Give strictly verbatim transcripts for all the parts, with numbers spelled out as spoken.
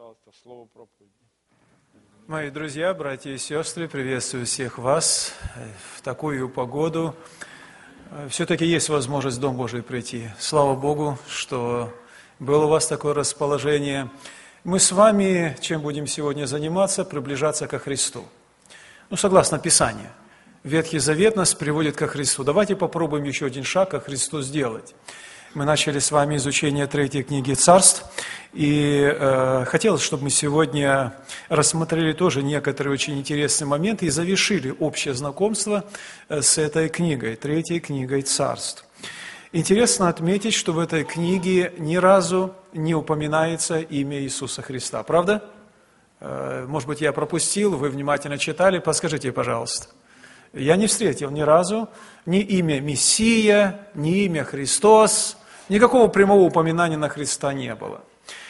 пожалуйста, слово проповеди. Мои друзья, братья и сестры, приветствую всех вас в такую погоду. Все-таки есть возможность в Дом Божий прийти. Слава Богу, что было у вас такое расположение. Мы с вами, чем будем сегодня заниматься, приближаться ко Христу. Ну, согласно Писанию. Ветхий Завет нас приводит ко Христу. Давайте попробуем еще один шаг ко Христу сделать. Мы начали с вами изучение третьей книги Царств, и э, хотелось, чтобы мы сегодня рассмотрели тоже некоторые очень интересные моменты и завершили общее знакомство с этой книгой, третьей книгой Царств. Интересно отметить, что в этой книге ни разу не упоминается имя Иисуса Христа, правда? Э, может быть, я пропустил, вы внимательно читали, подскажите, пожалуйста. Я не встретил ни разу ни имя Мессия, ни имя Христос, никакого прямого упоминания на Христа не было.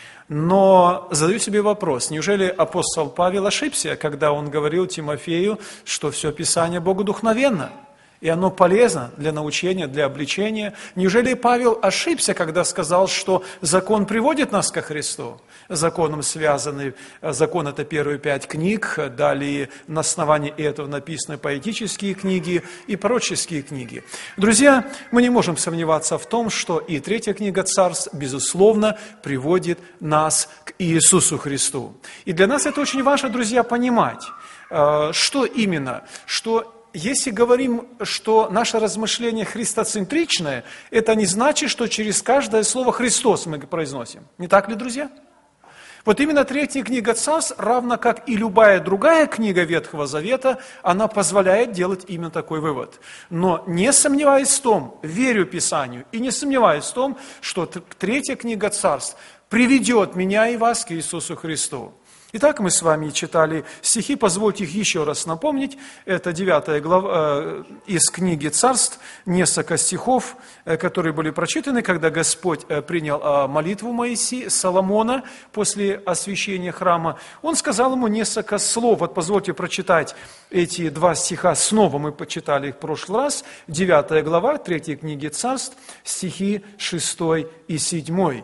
Но задаю себе вопрос, неужели апостол Павел ошибся, когда он говорил Тимофею, что все Писание богодухновенно, и оно полезно для научения, для обличения? Неужели Павел ошибся, когда сказал, что закон приводит нас ко Христу? Законом связаны, закон – это первые пять книг, далее на основании этого написаны поэтические книги и пророческие книги. Друзья, мы не можем сомневаться в том, что и третья книга Царств, безусловно, приводит нас к Иисусу Христу. И для нас это очень важно, друзья, понимать, что именно, что если говорим, что наше размышление христоцентричное, это не значит, что через каждое слово «Христос» мы произносим. Не так ли, друзья? Вот именно третья книга Царств, равно как и любая другая книга Ветхого Завета, она позволяет делать именно такой вывод. Но не сомневаясь в том, верю Писанию, и не сомневаюсь в том, что третья книга Царств приведет меня и вас к Иисусу Христу. Итак, мы с вами читали стихи, позвольте их еще раз напомнить. Это девятая глава э, из книги Царств, несколько стихов, э, которые были прочитаны, когда Господь э, принял э, молитву Моисея, Соломона после освящения храма. Он сказал ему несколько слов. Вот позвольте прочитать эти два стиха снова, мы почитали их в прошлый раз. девятая глава третьей книги Царств, стихи шестой и седьмой.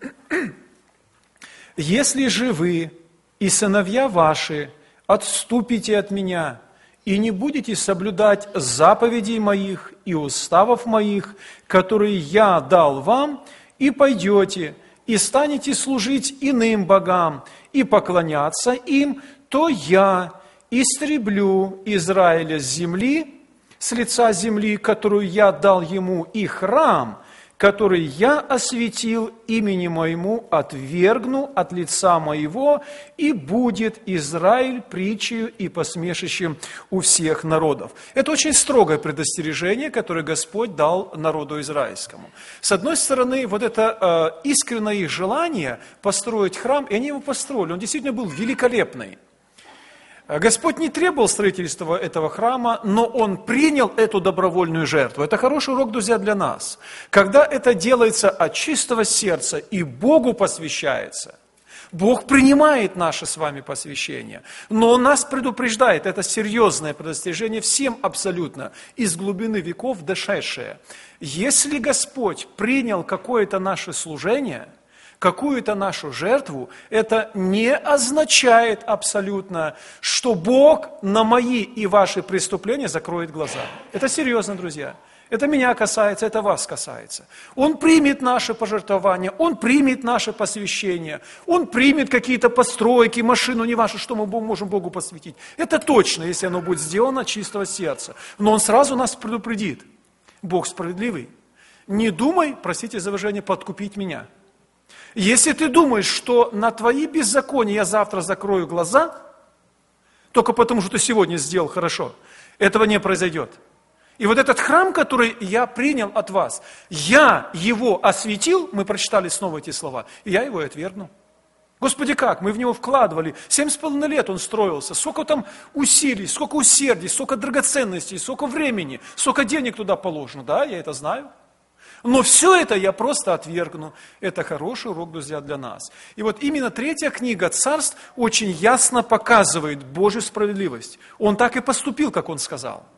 «Если же вы и сыновья ваши отступите от меня, и не будете соблюдать заповедей моих и уставов моих, которые я дал вам, и пойдете, и станете служить иным богам, и поклоняться им, то я истреблю Израиля с земли, с лица земли, которую я дал ему, и храм, который я осветил имени моему, отвергну от лица моего, и будет Израиль притчею и посмешищем у всех народов». Это очень строгое предостережение, которое Господь дал народу израильскому. С одной стороны, вот это э, искреннее их желание построить храм, и они его построили, он действительно был великолепный. Господь не требовал строительства этого храма, но Он принял эту добровольную жертву. Это хороший урок, друзья, для нас. Когда это делается от чистого сердца и Богу посвящается, Бог принимает наше с вами посвящение, но Он нас предупреждает, это серьезное предостережение всем абсолютно, из глубины веков дошедшее. Если Господь принял какое-то наше служение, какую-то нашу жертву, это не означает абсолютно, что Бог на мои и ваши преступления закроет глаза. Это серьезно, друзья. Это меня касается, это вас касается. Он примет наше пожертвование, Он примет наше посвящение, Он примет какие-то постройки, машину, не важно, что мы можем Богу посвятить. Это точно, если оно будет сделано от чистого сердца. Но Он сразу нас предупредит. Бог справедливый. Не думай, простите за выражение, подкупить меня. Если ты думаешь, что на твои беззакония я завтра закрою глаза, только потому, что ты сегодня сделал хорошо, этого не произойдет. И вот этот храм, который я принял от вас, я его осветил, мы прочитали снова эти слова, и я его и отвергну. Господи, как? Мы в него вкладывали, семь с половиной лет он строился, сколько там усилий, сколько усердий, сколько драгоценностей, сколько времени, сколько денег туда положено, да, я это знаю. Но все это я просто отвергну. Это хороший урок, друзья, для нас. И вот именно третья книга Царств очень ясно показывает Божью справедливость. Он так и поступил, как он сказал.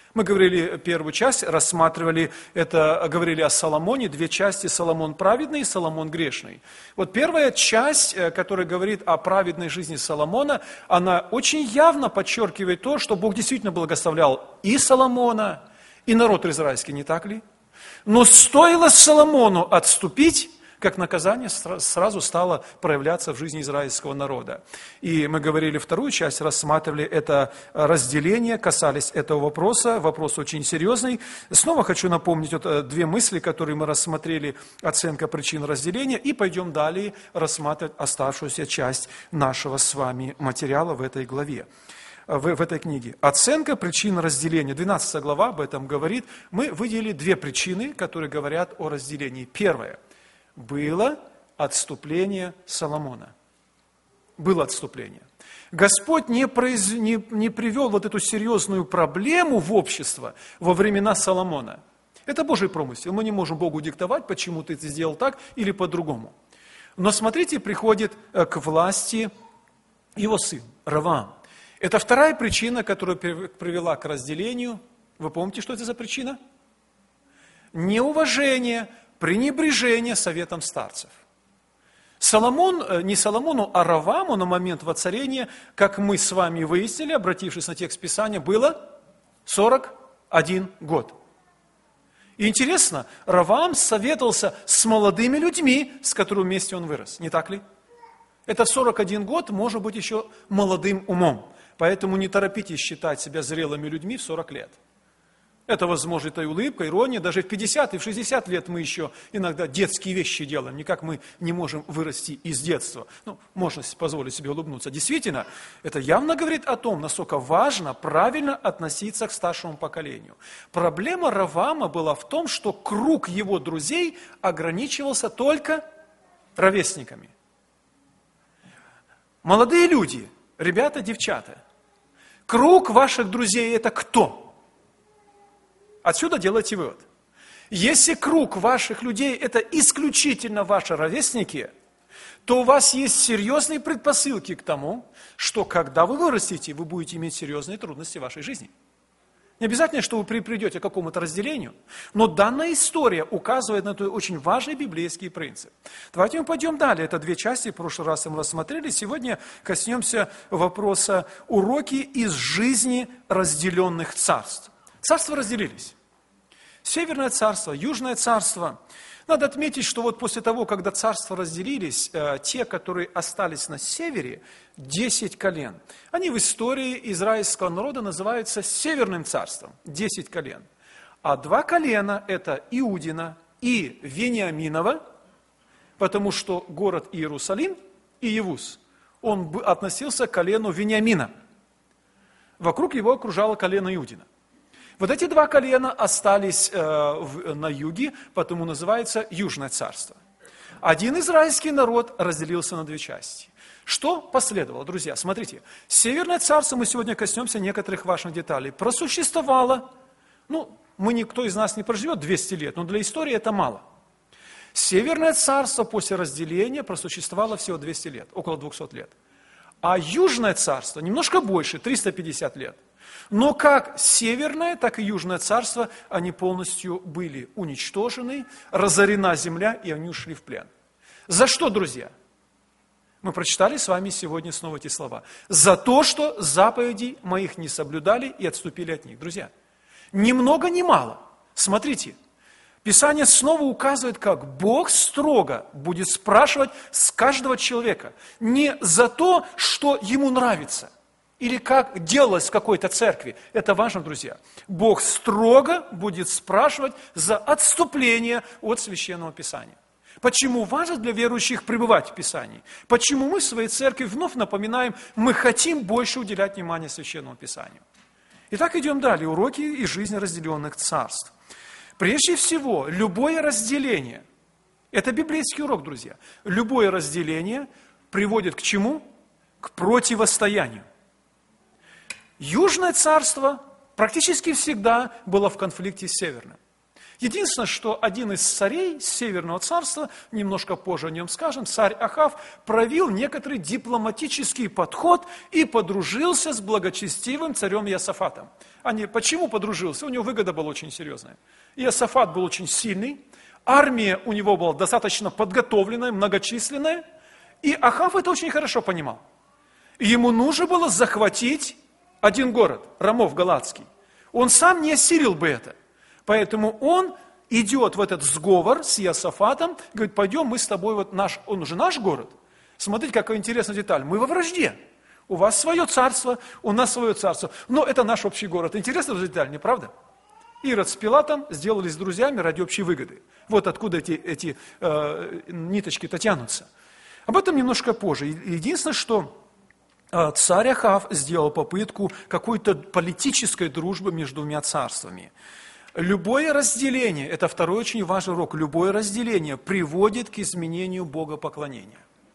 Мы говорили первую часть, рассматривали это, говорили о Соломоне, две части: Соломон праведный и Соломон грешный. Вот первая часть, которая говорит о праведной жизни Соломона, она очень явно подчеркивает то, что Бог действительно благословлял и Соломона, и народ израильский, не так ли? Но стоило Соломону отступить, как наказание сразу стало проявляться в жизни израильского народа. И мы говорили вторую часть, рассматривали это разделение, касались этого вопроса, вопрос очень серьезный. Снова хочу напомнить вот две мысли, которые мы рассмотрели: оценка причин разделения, и пойдем далее рассматривать оставшуюся часть нашего с вами материала в этой главе. В, в этой книге. Оценка причин разделения. двенадцатая глава об этом говорит. Мы выделили две причины, которые говорят о разделении. Первое. Было отступление Соломона. Было отступление. Господь не, произ... не, не привел вот эту серьезную проблему в общество во времена Соломона. Это Божий промысел. Мы не можем Богу диктовать, почему ты это сделал так или по-другому. Но смотрите, приходит к власти его сын Ровоам. Это вторая причина, которая привела к разделению. Вы помните, что это за причина? Неуважение, пренебрежение советом старцев. Соломон, не Соломону, а Ровоаму на момент воцарения, как мы с вами выяснили, обратившись на текст Писания, было сорок один год. И интересно, Ровоам советовался с молодыми людьми, с которыми вместе он вырос, не так ли? Это сорок один год может быть еще молодым умом. Поэтому не торопитесь считать себя зрелыми людьми в сорок лет. Это, возможно, и улыбка, ирония. Даже в пятьдесят и в шестьдесят лет мы еще иногда детские вещи делаем. Никак мы не можем вырасти из детства. Ну, можно позволить себе улыбнуться. Действительно, это явно говорит о том, насколько важно правильно относиться к старшему поколению. Проблема Ровоама была в том, что круг его друзей ограничивался только ровесниками. Молодые люди, ребята, девчата, круг ваших друзей – это кто? Отсюда делайте вывод. Если круг ваших людей – это исключительно ваши ровесники, то у вас есть серьезные предпосылки к тому, что когда вы вырастете, вы будете иметь серьезные трудности в вашей жизни. Не обязательно, что вы придете к какому-то разделению, но данная история указывает на этот очень важный библейский принцип. Давайте мы пойдем далее. Это две части, в прошлый раз мы рассмотрели. Сегодня коснемся вопроса уроки из жизни разделенных царств. Царства разделились. Северное царство, Южное царство. Надо отметить, что вот после того, когда царства разделились, те, которые остались на севере, десять колен, они в истории израильского народа называются Северным царством, десять колен. А два колена – это Иудина и Вениаминова, потому что город Иерусалим и Иевус, он относился к колену Вениамина. Вокруг его окружало колено Иудина. Вот эти два колена остались э, в, на юге, потому называется Южное царство. Один израильский народ разделился на две части. Что последовало, друзья? Смотрите, Северное царство, мы сегодня коснемся некоторых важных деталей, просуществовало, ну, мы никто из нас не проживет двести лет, но для истории это мало. Северное царство после разделения просуществовало всего двести лет, около двухсот лет. А Южное царство немножко больше, триста пятьдесят лет. Но как Северное, так и Южное царство, они полностью были уничтожены, разорена земля, и они ушли в плен. За что, друзья? Мы прочитали с вами сегодня снова эти слова. За то, что заповедей моих не соблюдали и отступили от них. Друзья, ни много ни мало. Смотрите, Писание снова указывает, как Бог строго будет спрашивать с каждого человека. Не за то, что ему нравится. Или как делалось в какой-то церкви. Это важно, друзья. Бог строго будет спрашивать за отступление от Священного Писания. Почему важно для верующих пребывать в Писании? Почему мы в своей церкви вновь напоминаем, мы хотим больше уделять внимание Священному Писанию? Итак, идем далее. Уроки из жизни разделенных царств. Прежде всего, любое разделение, это библейский урок, друзья. Любое разделение приводит к чему? К противостоянию. Южное царство практически всегда было в конфликте с Северным. Единственное, что один из царей Северного царства, немножко позже о нем скажем, царь Ахав, проявил некоторый дипломатический подход и подружился с благочестивым царем Иосафатом. Они, почему подружился? У него выгода была очень серьезная. Иосафат был очень сильный, армия у него была достаточно подготовленная, многочисленная, и Ахав это очень хорошо понимал. Ему нужно было захватить один город, Рамов Галатский. Он сам не осилил бы это. Поэтому он идет в этот сговор с Иосафатом, говорит, пойдем мы с тобой, вот наш, он уже наш город. Смотрите, какая интересная деталь. Мы во вражде. У вас свое царство, у нас свое царство. Но это наш общий город. Интересная деталь, не правда? Ирод с Пилатом сделались друзьями ради общей выгоды. Вот откуда эти, эти э, ниточки-то тянутся. Об этом немножко позже. Единственное, что э, царь Ахав сделал попытку какой-то политической дружбы между двумя царствами. Любое разделение, это второй очень важный урок, любое разделение приводит к изменению богопоклонения.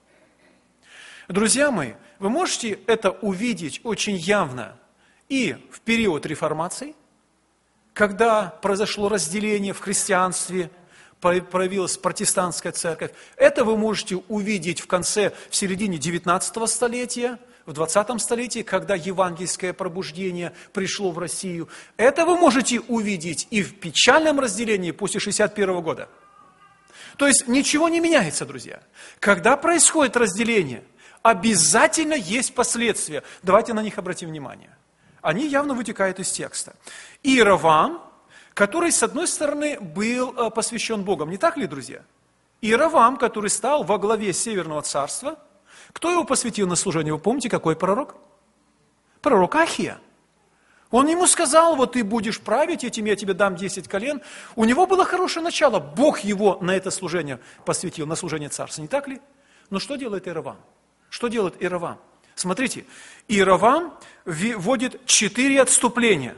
Друзья мои, вы можете это увидеть очень явно и в период реформации, когда произошло разделение в христианстве, проявилась протестантская церковь. Это вы можете увидеть в конце, в середине девятнадцатого столетия, в двадцатом столетии, когда евангельское пробуждение пришло в Россию. Это вы можете увидеть и в печальном разделении после шестьдесят первого года. То есть ничего не меняется, друзья. Когда происходит разделение, обязательно есть последствия. Давайте на них обратим внимание. Они явно вытекают из текста. Иеровам, который, с одной стороны, был посвящен Богом. Не так ли, друзья? Иеровам, который стал во главе Северного царства, кто его посвятил на служение? Вы помните, какой пророк? Пророк Ахия. Он ему сказал, вот ты будешь править, этим я тебе дам десять колен. У него было хорошее начало. Бог его на это служение посвятил, на служение царства. Не так ли? Но что делает Иеровам? Что делает Иеровам? Смотрите, Иеровам вводит четыре отступления.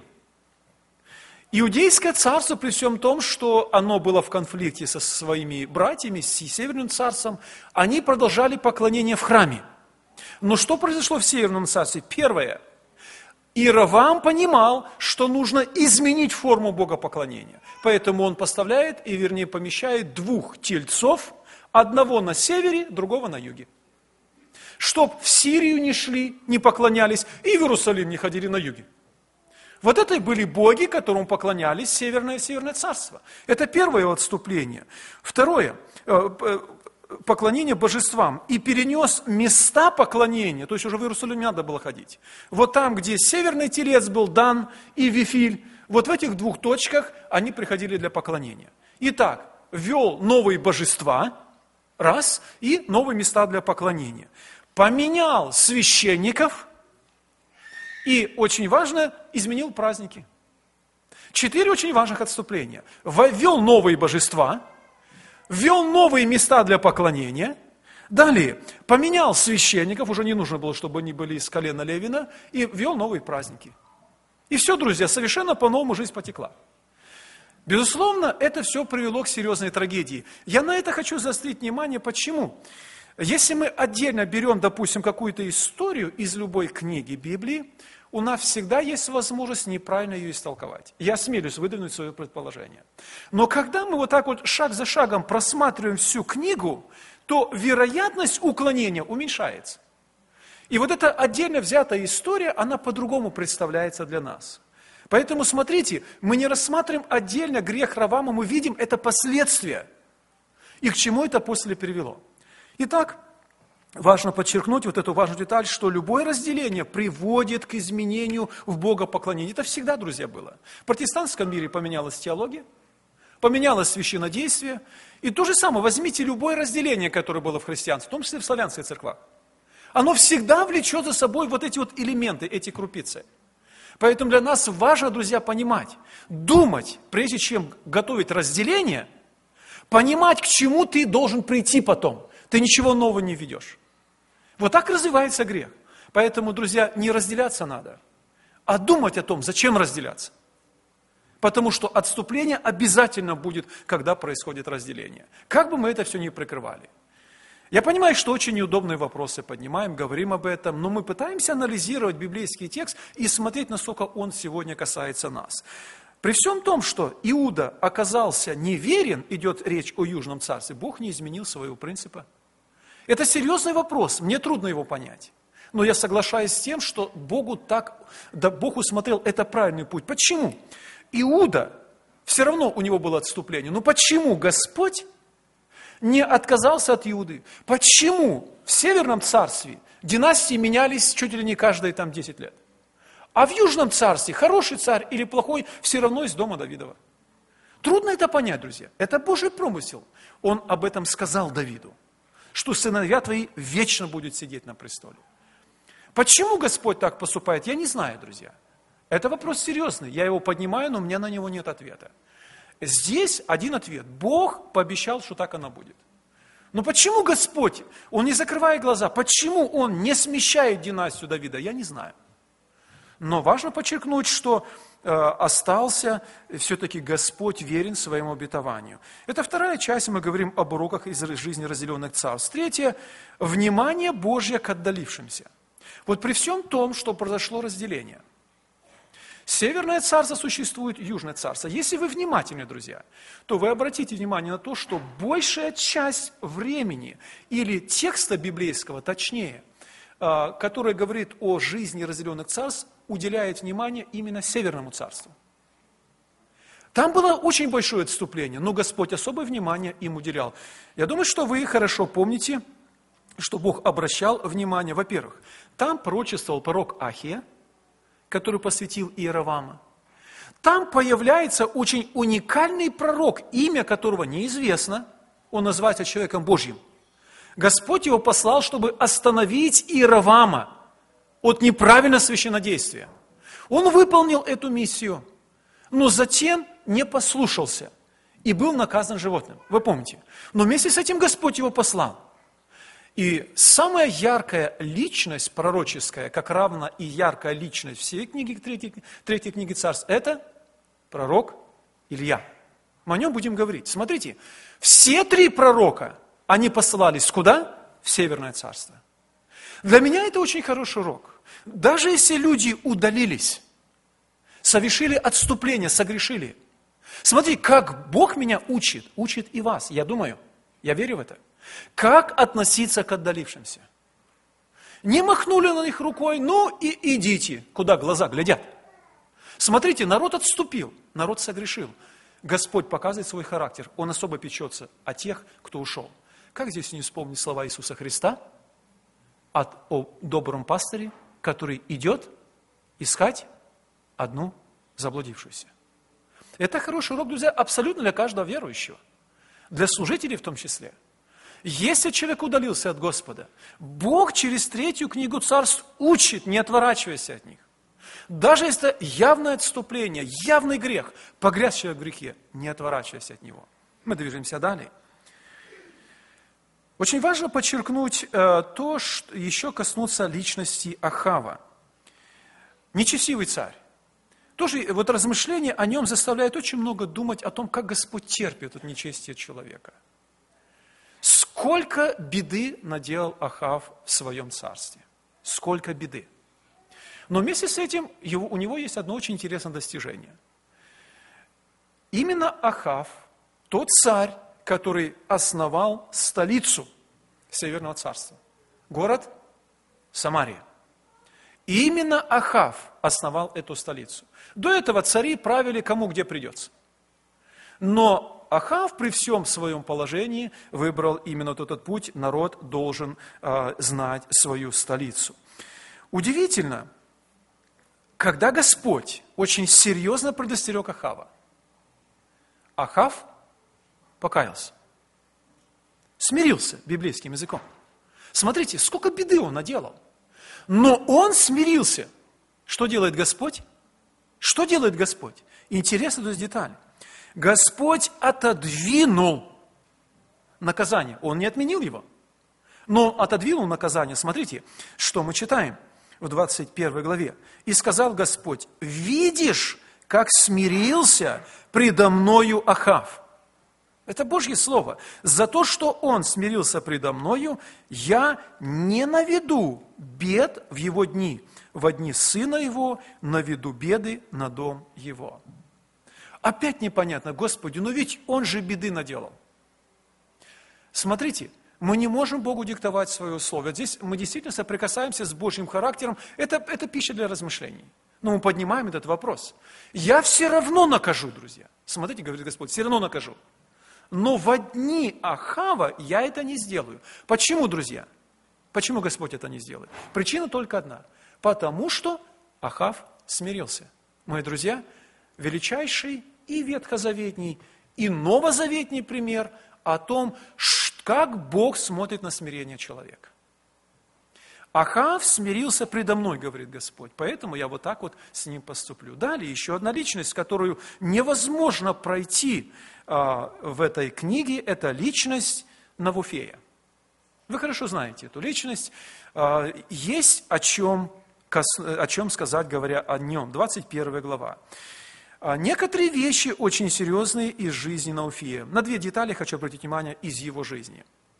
Иудейское царство, при всем том, что оно было в конфликте со своими братьями, с Северным царством, они продолжали поклонение в храме. Но что произошло в Северном царстве? Первое. Иеровам понимал, что нужно изменить форму богопоклонения. Поэтому он поставляет, и вернее помещает двух тельцов, одного на севере, другого на юге. Чтоб в Сирию не шли, не поклонялись, и в Иерусалим не ходили на юге. Вот это и были боги, которым поклонялись Северное, Северное царство. Это первое отступление. Второе, поклонение божествам. И перенес места поклонения, то есть уже в Иерусалим не надо было ходить. Вот там, где северный телец был, Дан и Вифиль, вот в этих двух точках они приходили для поклонения. Итак, ввел новые божества, раз, и новые места для поклонения. Поменял священников, и, очень важно, изменил праздники. Четыре очень важных отступления. Ввел новые божества, ввел новые места для поклонения. Далее, поменял священников, уже не нужно было, чтобы они были из колена Левина, и ввел новые праздники. И все, друзья, совершенно по-новому жизнь потекла. Безусловно, это все привело к серьезной трагедии. Я на это хочу заострить внимание. Почему? Если мы отдельно берем, допустим, какую-то историю из любой книги Библии, у нас всегда есть возможность неправильно ее истолковать. Я осмелюсь выдвинуть свое предположение. Но когда мы вот так вот шаг за шагом просматриваем всю книгу, то вероятность уклонения уменьшается. И вот эта отдельно взятая история, она по-другому представляется для нас. Поэтому смотрите, мы не рассматриваем отдельно грех Ровама, мы видим это последствия. И к чему это после привело. Итак, важно подчеркнуть вот эту важную деталь, что любое разделение приводит к изменению в богопоклонении. Это всегда, друзья, было. В протестантском мире поменялась теология, поменялось священнодействие. И то же самое, возьмите любое разделение, которое было в христианстве, в том числе в славянских церквах. Оно всегда влечет за собой вот эти вот элементы, эти крупицы. Поэтому для нас важно, друзья, понимать, думать, прежде чем готовить разделение, понимать, к чему ты должен прийти потом. Ты ничего нового не ведешь. Вот так развивается грех. Поэтому, друзья, не разделяться надо, а думать о том, зачем разделяться. Потому что отступление обязательно будет, когда происходит разделение. Как бы мы это все ни прикрывали. Я понимаю, что очень неудобные вопросы поднимаем, говорим об этом, но мы пытаемся анализировать библейский текст и смотреть, насколько он сегодня касается нас. При всем том, что Иуда оказался неверен, идет речь о Южном царстве, Бог не изменил своего принципа. Это серьезный вопрос, мне трудно его понять. Но я соглашаюсь с тем, что Богу так, да Бог усмотрел это правильный путь. Почему? Иуда, все равно у него было отступление. Но почему Господь не отказался от Иуды? Почему в Северном царстве династии менялись чуть ли не каждые там десять лет? А в Южном царстве хороший царь или плохой все равно из дома Давидова. Трудно это понять, друзья. Это Божий промысел. Он об этом сказал Давиду, что сыновья твои вечно будут сидеть на престоле. Почему Господь так поступает, я не знаю, друзья. Это вопрос серьезный. Я его поднимаю, но у меня на него нет ответа. Здесь один ответ. Бог пообещал, что так оно будет. Но почему Господь, Он не закрывает глаза, почему Он не смещает династию Давида, я не знаю. Но важно подчеркнуть, что э, остался все-таки Господь верен своему обетованию. Это вторая часть, мы говорим об уроках из жизни разделенных царств. Третье, внимание Божье к отдалившимся. Вот при всем том, что произошло разделение. Северное царство существует, Южное царство. Если вы внимательны, друзья, то вы обратите внимание на то, что большая часть времени или текста библейского, точнее, который говорит о жизни разделенных царств, уделяет внимание именно Северному царству. Там было очень большое отступление, но Господь особое внимание им уделял. Я думаю, что вы хорошо помните, что Бог обращал внимание, во-первых, там пророчествовал пророк Ахия, который посвятил Иеровама. Там появляется очень уникальный пророк, имя которого неизвестно, он называется человеком Божьим. Господь его послал, чтобы остановить Иеровама от неправильного священнодействия. Он выполнил эту миссию, но затем не послушался и был наказан животным. Вы помните? Но вместе с этим Господь его послал. И самая яркая личность пророческая, как равна и яркая личность всей книги, третьей, третьей книги Царств, это пророк Илья. Мы о нем будем говорить. Смотрите, все три пророка, они посылались куда? В Северное царство. Для меня это очень хороший урок. Даже если люди удалились, совершили отступление, согрешили. Смотри, как Бог меня учит, учит и вас. Я думаю, я верю в это. Как относиться к отдалившимся? Не махнули на них рукой, ну и идите, куда глаза глядят. Смотрите, народ отступил, народ согрешил. Господь показывает свой характер, Он особо печется о тех, кто ушел. Как здесь не вспомнить слова Иисуса Христа от, о добром пастыре, который идет искать одну заблудившуюся? Это хороший урок, друзья, абсолютно для каждого верующего, для служителей в том числе. Если человек удалился от Господа, Бог через третью книгу Царств учит, не отворачивайся от них. Даже если это явное отступление, явный грех, погряз человек в грехе, не отворачивайся от него. Мы движемся далее. Очень важно подчеркнуть э, то, что еще коснуться личности Ахава. Нечестивый царь. Тоже вот размышления о нем заставляют очень много думать о том, как Господь терпит от нечестия человека. Сколько беды наделал Ахав в своем царстве. Сколько беды. Но вместе с этим его, у него есть одно очень интересное достижение. Именно Ахав, тот царь, который основал столицу Северного царства. Город Самария. И именно Ахав основал эту столицу. До этого цари правили кому где придется. Но Ахав при всем своем положении выбрал именно этот путь, народ должен э, знать свою столицу. Удивительно, когда Господь очень серьезно предостерег Ахава, Ахав покаялся, смирился библейским языком. Смотрите, сколько беды он наделал. Но он смирился. Что делает Господь? Что делает Господь? Интересно, то есть деталь. Господь отодвинул наказание. Он не отменил его, но отодвинул наказание. Смотрите, что мы читаем в двадцать первой главе. «И сказал Господь, видишь, как смирился предо мною Ахав». Это Божье Слово. «За то, что он смирился предо мною, я не наведу бед в его дни. Во дни сына его наведу беды на дом его». Опять непонятно, Господи, но ведь он же беды наделал. Смотрите, мы не можем Богу диктовать свои условия. Здесь мы действительно соприкасаемся с Божьим характером. Это, это пища для размышлений. Но мы поднимаем этот вопрос. Я все равно накажу, друзья. Смотрите, говорит Господь, все равно накажу. Но во дни Ахава я это не сделаю. Почему, друзья? Почему Господь это не сделает? Причина только одна. Потому что Ахав смирился. Мои друзья, величайший и ветхозаветний, и новозаветний пример о том, как Бог смотрит на смирение человека. Ахав смирился предо мной, говорит Господь, поэтому я вот так вот с ним поступлю. Далее еще одна личность, которую невозможно пройти а, в этой книге, это личность Навуфея. Вы хорошо знаете эту личность. А, есть о чем, о чем сказать, говоря о нем. двадцать первая глава. А, некоторые вещи очень серьезные из жизни Навуфея. На две детали хочу обратить внимание из его жизни.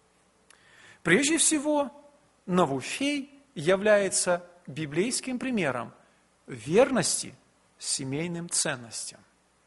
Прежде всего, Навуфей является библейским примером верности семейным ценностям.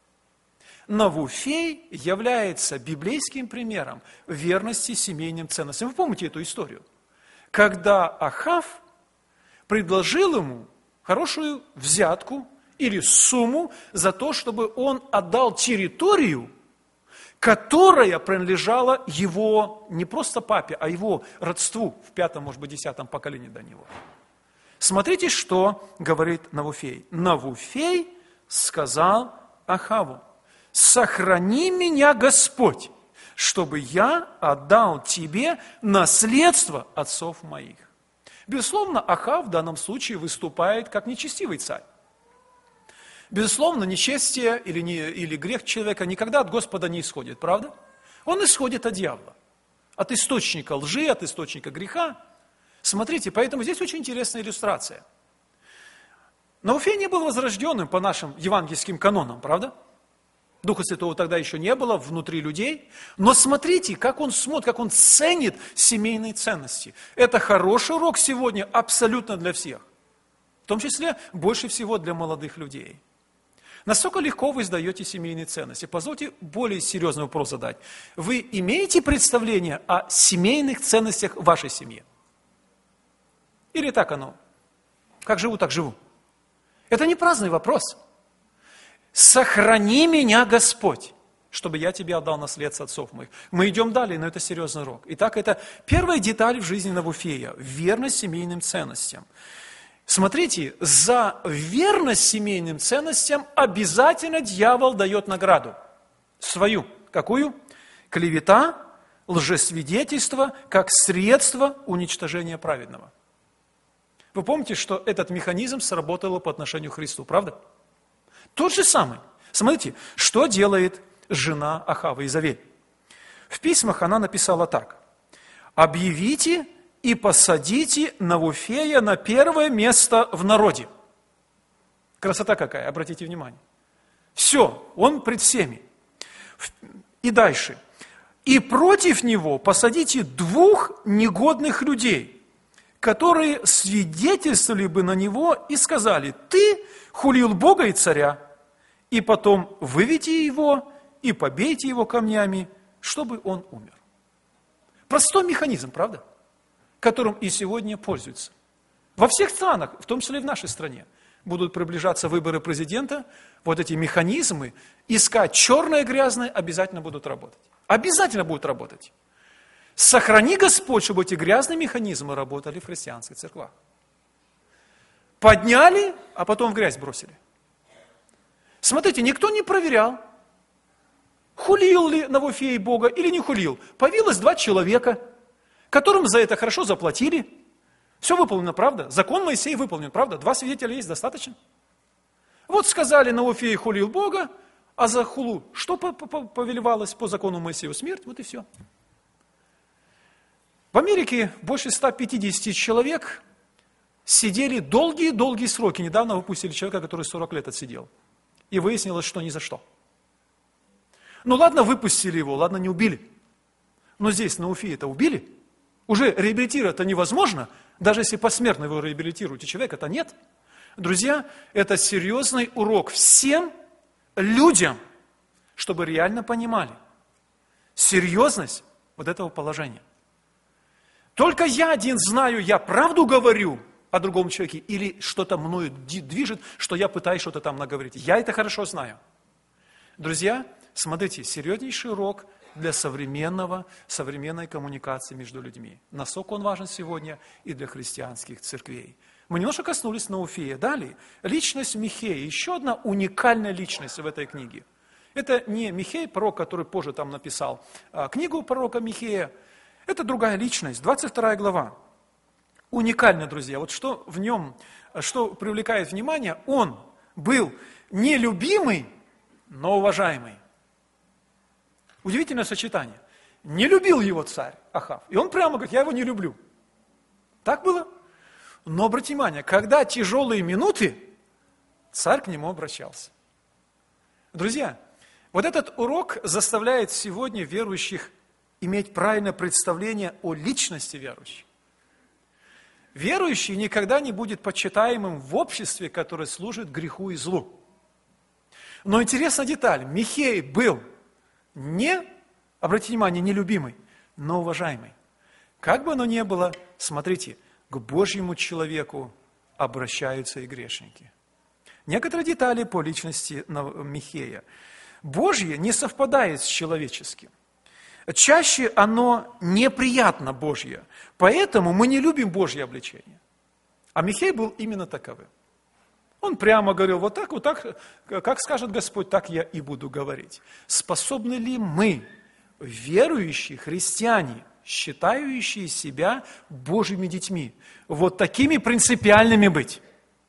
Навуфей является библейским примером верности семейным ценностям. Вы помните эту историю? Когда Ахав предложил ему хорошую взятку или сумму за то, чтобы он отдал территорию, которая принадлежала его, не просто папе, а его родству в пятом, может быть, десятом поколении до него. Смотрите, что говорит Навуфей. Навуфей сказал Ахаву: «Сохрани меня, Господь, чтобы я отдал тебе наследство отцов моих». Безусловно, Ахав в данном случае выступает как нечестивый царь. Безусловно, нечестие или, не, или грех человека никогда от Господа не исходит, правда? Он исходит от дьявола, от источника лжи, от источника греха. Смотрите, поэтому здесь очень интересная иллюстрация. Навуфей не был возрожденным по нашим евангельским канонам, правда? Духа Святого тогда еще не было внутри людей. Но смотрите, как он смотрит, как он ценит семейные ценности. Это хороший урок сегодня абсолютно для всех. В том числе больше всего для молодых людей. Насколько легко вы сдаете семейные ценности? Позвольте более серьезный вопрос задать. Вы имеете представление о семейных ценностях в вашей семье? Или так оно? Как живу, так живу. Это не праздный вопрос. «Сохрани меня, Господь, чтобы я тебе отдал наследство отцов моих». Мы идем далее, но это серьезный урок. Итак, это первая деталь в жизни Навуфея – верность семейным ценностям. Смотрите, за верность семейным ценностям обязательно дьявол дает награду. Свою. Какую? Клевета, лжесвидетельство, как средство уничтожения праведного. Вы помните, что этот механизм сработал по отношению к Христу, правда? Тот же самый. Смотрите, что делает жена Ахава, Изавель. В письмах она написала так. «Объявите и посадите Навуфея на первое место в народе». Красота какая, обратите внимание. Все, он пред всеми. И дальше. «И против него посадите двух негодных людей, которые свидетельствовали бы на него и сказали: ты хулил Бога и царя, и потом выведите его и побейте его камнями, чтобы он умер». Простой механизм, правда? Которым и сегодня пользуются. Во всех странах, в том числе и в нашей стране, будут приближаться выборы президента, вот эти механизмы, искать черное и грязное, обязательно будут работать. Обязательно будут работать. Сохрани, Господь, чтобы эти грязные механизмы работали в христианских церквах. Подняли, а потом в грязь бросили. Смотрите, никто не проверял, хулил ли Навуфей Бога или не хулил. Появилось два человека, которым за это хорошо заплатили. Все выполнено, правда? Закон Моисея выполнен, правда? Два свидетеля есть, достаточно. Вот сказали, Навуфей хулил Бога, а за хулу что повелевалось по закону Моисея? Смерть, вот и все. В Америке больше ста пятидесяти человек сидели долгие-долгие сроки. Недавно выпустили человека, который сорок лет отсидел. И выяснилось, что ни за что. Ну ладно, выпустили его, ладно, не убили. Но здесь, на Уфе-то убили. Уже реабилитировать-то невозможно. Даже если посмертно его реабилитируете, человека-то нет. Друзья, это серьезный урок всем людям, чтобы реально понимали серьезность вот этого положения. Только я один знаю, я правду говорю о другом человеке, или что-то мною движет, что я пытаюсь что-то там наговорить. Я это хорошо знаю. Друзья, смотрите, серьезнейший урок для современного, современной коммуникации между людьми. Насколько он важен сегодня и для христианских церквей. Мы немножко коснулись Науфея. Далее, личность Михея. Еще одна уникальная личность в этой книге. Это не Михей, пророк, который позже там написал а, книгу пророка Михея. Это другая личность, двадцать вторая глава. Уникально, друзья. Вот что в нем, что привлекает внимание, он был нелюбимый, но уважаемый. Удивительное сочетание. Не любил его царь Ахав. И он прямо говорит, я его не люблю. Так было? Но обратите внимание, когда тяжелые минуты, царь к нему обращался. Друзья, вот этот урок заставляет сегодня верующих иметь правильное представление о личности верующих. Верующий никогда не будет почитаемым в обществе, которое служит греху и злу. Но интересная деталь, Михей был не, обратите внимание, нелюбимый, но уважаемый. Как бы оно ни было, смотрите, к Божьему человеку обращаются и грешники. Некоторые детали по личности Михея. Божье не совпадает с человеческим. Чаще оно неприятно Божье, поэтому мы не любим Божье обличение. А Михей был именно таковым. Он прямо говорил, вот так, вот так, как скажет Господь, так я и буду говорить. Способны ли мы, верующие христиане, считающие себя Божьими детьми, вот такими принципиальными быть?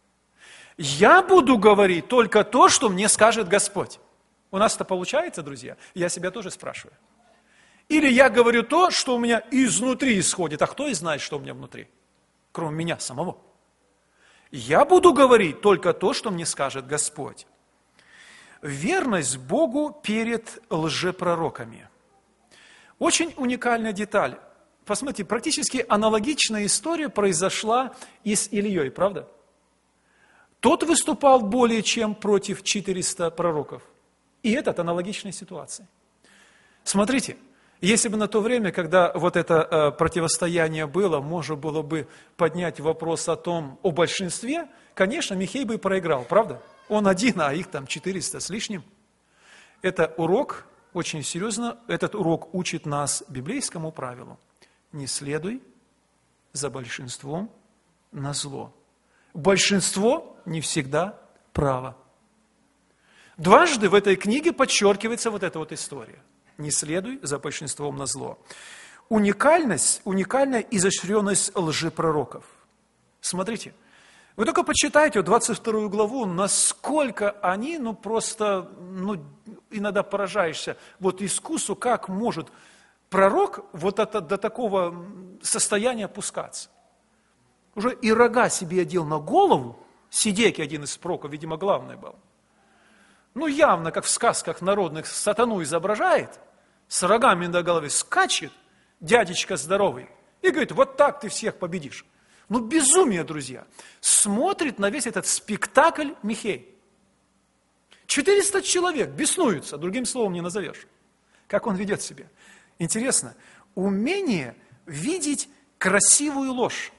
Я буду говорить только то, что мне скажет Господь. У нас это получается, друзья? Я себя тоже спрашиваю. Или я говорю то, что у меня изнутри исходит. А кто и знает, что у меня внутри? Кроме меня самого. Я буду говорить только то, что мне скажет Господь. Верность Богу перед лжепророками. Очень уникальная деталь. Посмотрите, практически аналогичная история произошла и с Ильей, правда? Тот выступал более чем против четырёхсот пророков. И этот аналогичная ситуация. Смотрите, если бы на то время, когда вот это э, противостояние было, можно было бы поднять вопрос о том, о большинстве, конечно, Михей бы проиграл, правда? Он один, а их там четыреста с лишним. Это урок, очень серьезно, этот урок учит нас библейскому правилу. Не следуй за большинством на зло. Большинство не всегда право. Дважды в этой книге подчеркивается вот эта вот история. Не следуй за большинством на зло. Уникальность, уникальная изощренность лжепророков. Смотрите, вы только почитайте вот двадцать вторую главу, насколько они, ну просто, ну иногда поражаешься, вот искусу, как может пророк вот это, до такого состояния опускаться. Уже и рога себе одел на голову, Сидекий, один из пророков, видимо, главный был. Ну, явно, как в сказках народных, сатану изображает, с рогами на голове скачет, дядечка здоровый, и говорит, вот так ты всех победишь. Ну, безумие, друзья. Смотрит на весь этот спектакль Михей. четыреста человек беснуются, другим словом не назовешь. Как он ведет себя? Интересно, умение видеть красивую ложь.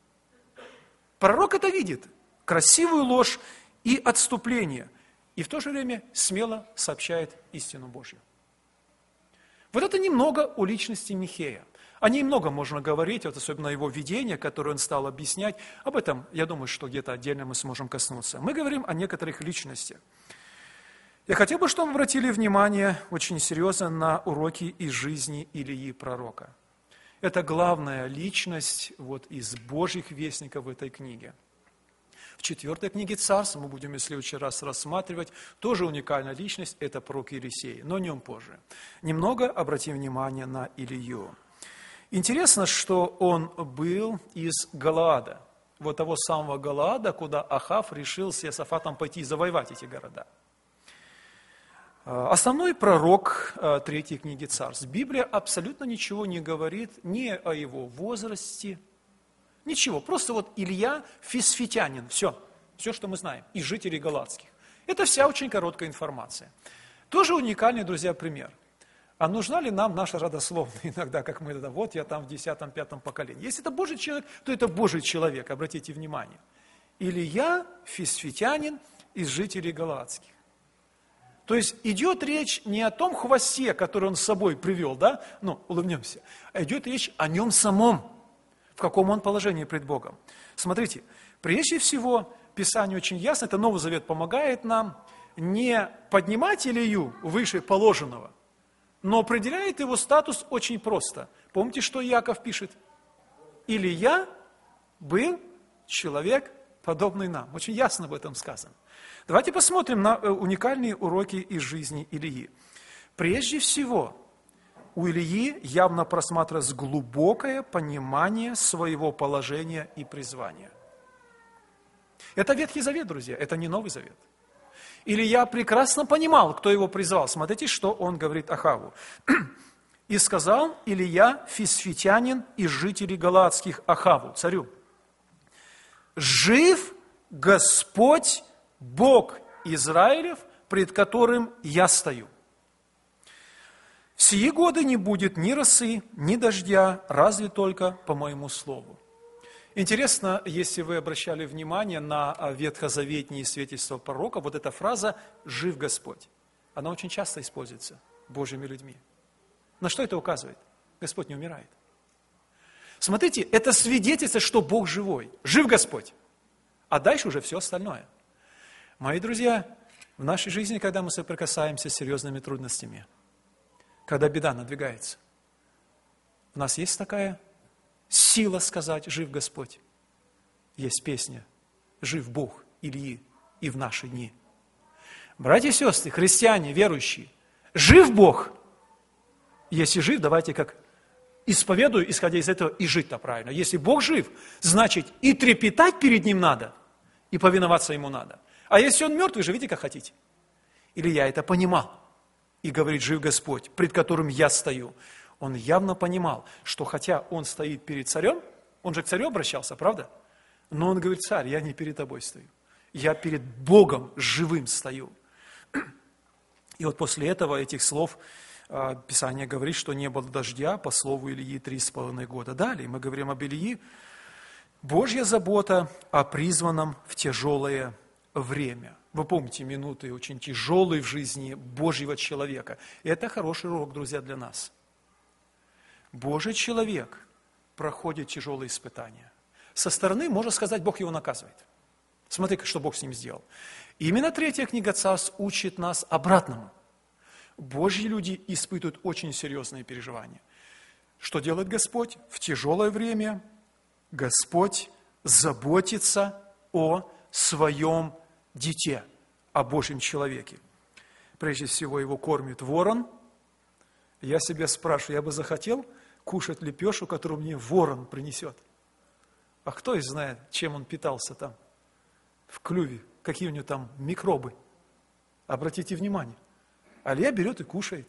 Пророк это видит, красивую ложь и отступление. И в то же время смело сообщает истину Божью. Вот это немного о личности Михея. О ней много можно говорить, вот особенно его видение, которое он стал объяснять. Об этом, я думаю, что где-то отдельно мы сможем коснуться. Мы говорим о некоторых личностях. Я хотел бы, чтобы вы обратили внимание очень серьезно на уроки из жизни Илии пророка. Это главная личность вот, из Божьих вестников в этой книге. В четвертой книге Царств, мы будем, если в следующий раз рассматривать, тоже уникальная личность, это пророк Елисей, но о нем позже. Немного обратим внимание на Илию. Интересно, что он был из Галаада, вот того самого Галаада, куда Ахав решил с Иосафатом пойти завоевать эти города. Основной пророк третьей книги Царств. Библия абсолютно ничего не говорит ни о его возрасте, ничего, просто вот Илья фисфитянин, все, все, что мы знаем, из жителей галатских. Это вся очень короткая информация. Тоже уникальный, друзья, пример. А нужна ли нам наша родословная иногда, как мы, да, вот я там в десятом-пятом поколении. Если это Божий человек, то это Божий человек, обратите внимание. Илья фисфитянин из жителей Галаадских. То есть идет речь не о том хвосте, который он с собой привел, да, ну, улыбнемся, а идет речь о нем самом, в каком он положении пред Богом. Смотрите, прежде всего, Писание очень ясно, это Новый Завет помогает нам не поднимать Илью выше положенного, но определяет его статус очень просто. Помните, что Иаков пишет? Илья был человек, подобный нам. Очень ясно об этом сказано. Давайте посмотрим на уникальные уроки из жизни Илии. Прежде всего, у Илии явно просматривается глубокое понимание своего положения и призвания. Это Ветхий Завет, друзья, это не Новый Завет. Илия прекрасно понимал, кто его призвал. Смотрите, что он говорит Ахаву. «И сказал Илия, фисфитянин из жителей Галаадских, Ахаву, царю, жив Господь, Бог Израилев, пред которым я стою. В сии годы не будет ни росы, ни дождя, разве только по моему слову». Интересно, если вы обращали внимание на ветхозаветные свидетельства пророка, вот эта фраза «жив Господь», она очень часто используется Божьими людьми. На что это указывает? Господь не умирает. Смотрите, это свидетельство, что Бог живой, жив Господь. А дальше уже все остальное. Мои друзья, в нашей жизни, когда мы соприкасаемся с серьезными трудностями, когда беда надвигается, у нас есть такая сила сказать «жив Господь». Есть песня «Жив Бог Ильи и в наши дни». Братья и сестры, христиане, верующие, жив Бог? Если жив, давайте как исповедую, исходя из этого, и жить-то правильно. Если Бог жив, значит и трепетать перед Ним надо, и повиноваться Ему надо. А если Он мертвый, живите как хотите. Илья это понимал и говорит «жив Господь, пред которым я стою». Он явно понимал, что хотя он стоит перед царем, он же к царю обращался, правда? Но он говорит: царь, я не перед тобой стою, я перед Богом живым стою. И вот после этого, этих слов, Писание говорит, что не было дождя, по слову Илии, три с половиной года. Далее мы говорим об Илии. Божья забота о призванном в тяжелое время. Вы помните минуты очень тяжелые в жизни Божьего человека. И это хороший урок, друзья, для нас. Божий человек проходит тяжелые испытания. Со стороны, можно сказать, Бог его наказывает. Смотри, что Бог с ним сделал. Именно третья книга Царств учит нас обратному. Божьи люди испытывают очень серьезные переживания. Что делает Господь? В тяжелое время Господь заботится о своем дите, о Божьем человеке. Прежде всего, его кормит ворон. Я себя спрашиваю, я бы захотел кушать лепешу, которую мне ворон принесет. А кто из знает, чем он питался там, в клюве, какие у него там микробы. Обратите внимание. Илья берет и кушает.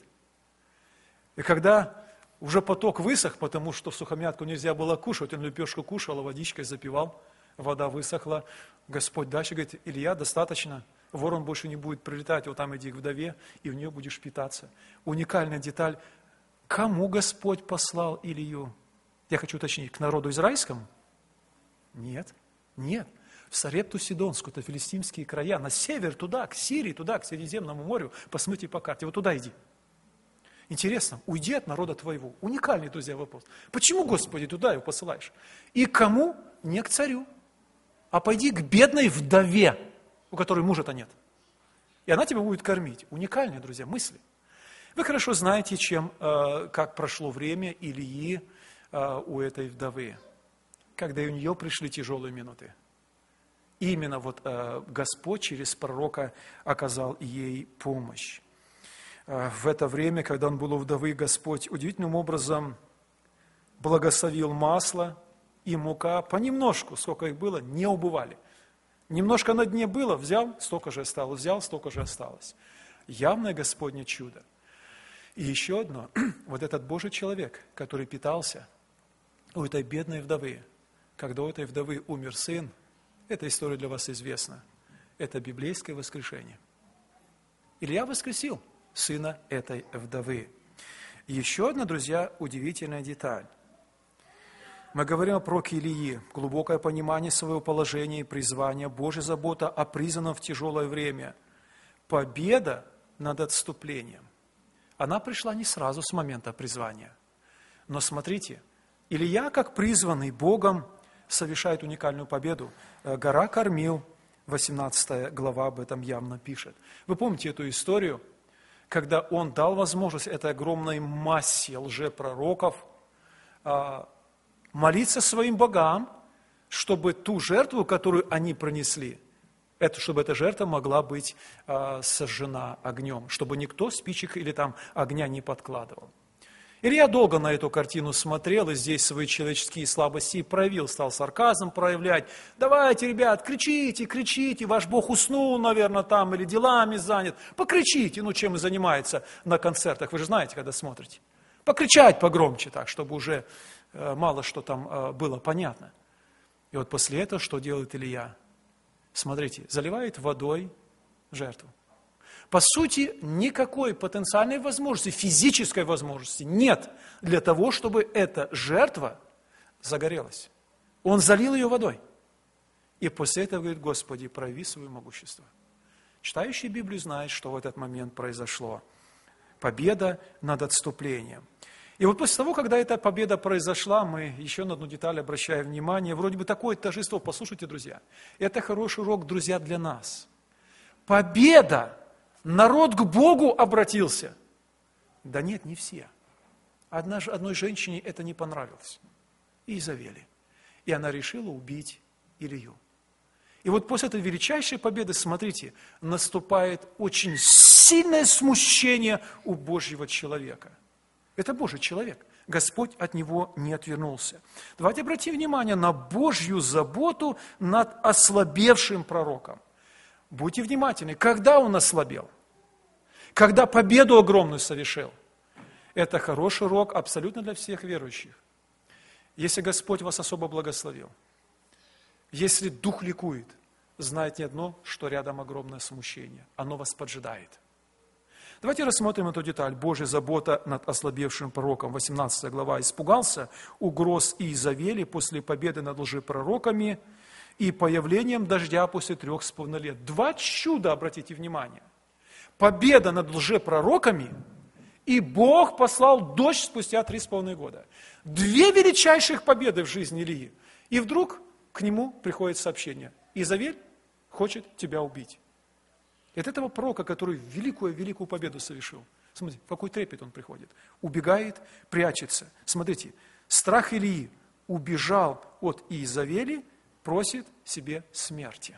И когда уже поток высох, потому что сухомятку нельзя было кушать, он лепешку кушал, а водичкой запивал, вода высохла. Господь дальше говорит: Илья, достаточно, ворон больше не будет прилетать, вот там иди к вдове, и в нее будешь питаться. Уникальная деталь. Кому Господь послал Илью? Я хочу уточнить, к народу израильскому? Нет, нет. В Сарепту Сидонскую, это филистимские края, на север туда, к Сирии, туда, к Средиземному морю, посмотрите по карте, вот туда иди. Интересно, уйди от народа твоего. Уникальный, друзья, вопрос. Почему, Господи, туда его посылаешь? И кому? Не к царю, а пойди к бедной вдове, у которой мужа-то нет. И она тебя будет кормить. Уникальные, друзья, мысли. Вы хорошо знаете, чем, э, как прошло время Илии э, у этой вдовы, когда у нее пришли тяжелые минуты. Именно вот э, Господь через пророка оказал ей помощь. Э, в это время, когда он был у вдовы, Господь удивительным образом благословил масло и мука понемножку, сколько их было, не убывали. Немножко на дне было, взял, столько же осталось, взял, столько же осталось. Явное Господне чудо. И еще одно, вот этот Божий человек, который питался у этой бедной вдовы, когда у этой вдовы умер сын, эта история для вас известна, это библейское воскрешение. Илья воскресил сына этой вдовы. Еще одна, друзья, удивительная деталь. Мы говорим о пророке Илии, глубокое понимание своего положения и призвания, Божья забота о призванном в тяжелое время, победа над отступлением. Она пришла не сразу с момента призвания. Но смотрите, Илия, как призванный Богом, совершает уникальную победу. Гора Кормил, восемнадцатая глава об этом явно пишет. Вы помните эту историю, когда он дал возможность этой огромной массе лжепророков молиться своим богам, чтобы ту жертву, которую они принесли, это, чтобы эта жертва могла быть э, сожжена огнем, чтобы никто спичек или там огня не подкладывал. Илья долго на эту картину смотрел, и здесь свои человеческие слабости проявил, стал сарказм проявлять. Давайте, ребят, кричите, кричите, ваш Бог уснул, наверное, там, или делами занят. Покричите, ну, чем и занимается на концертах, вы же знаете, когда смотрите. Покричать погромче так, чтобы уже э, мало что там э, было понятно. И вот после этого что делает Илья? Смотрите, заливает водой жертву. По сути, никакой потенциальной возможности, физической возможности нет для того, чтобы эта жертва загорелась. Он залил ее водой. И после этого говорит: Господи, прояви свое могущество. Читающий Библию знает, что в этот момент произошло. Победа над отступлением. И вот после того, когда эта победа произошла, мы еще на одну деталь обращаем внимание. Вроде бы такое торжество, послушайте, друзья. Это хороший урок, друзья, для нас. Победа! Народ к Богу обратился. Да нет, не все. Одна, одной женщине это не понравилось. Иезавели. И она решила убить Илью. И вот после этой величайшей победы, смотрите, наступает очень сильное смущение у Божьего человека. Это Божий человек. Господь от него не отвернулся. Давайте обратим внимание на Божью заботу над ослабевшим пророком. Будьте внимательны, когда он ослабел? Когда победу огромную совершил? Это хороший урок абсолютно для всех верующих. Если Господь вас особо благословил, если дух ликует, знайте одно, что рядом огромное смущение. Оно вас поджидает. Давайте рассмотрим эту деталь. Божья забота над ослабевшим пророком. восемнадцатая глава. «Испугался угроз Иезавели после победы над лжепророками и появлением дождя после трех с половиной лет». Два чуда, обратите внимание. Победа над лжепророками, и Бог послал дождь спустя три с половиной года. Две величайших победы в жизни Илии. И вдруг к нему приходит сообщение: Иезавель хочет тебя убить. И от этого пророка, который великую-великую победу совершил, смотрите, в какой трепет он приходит. Убегает, прячется. Смотрите, страх Илии: убежал от Иезавели, просит себе смерти.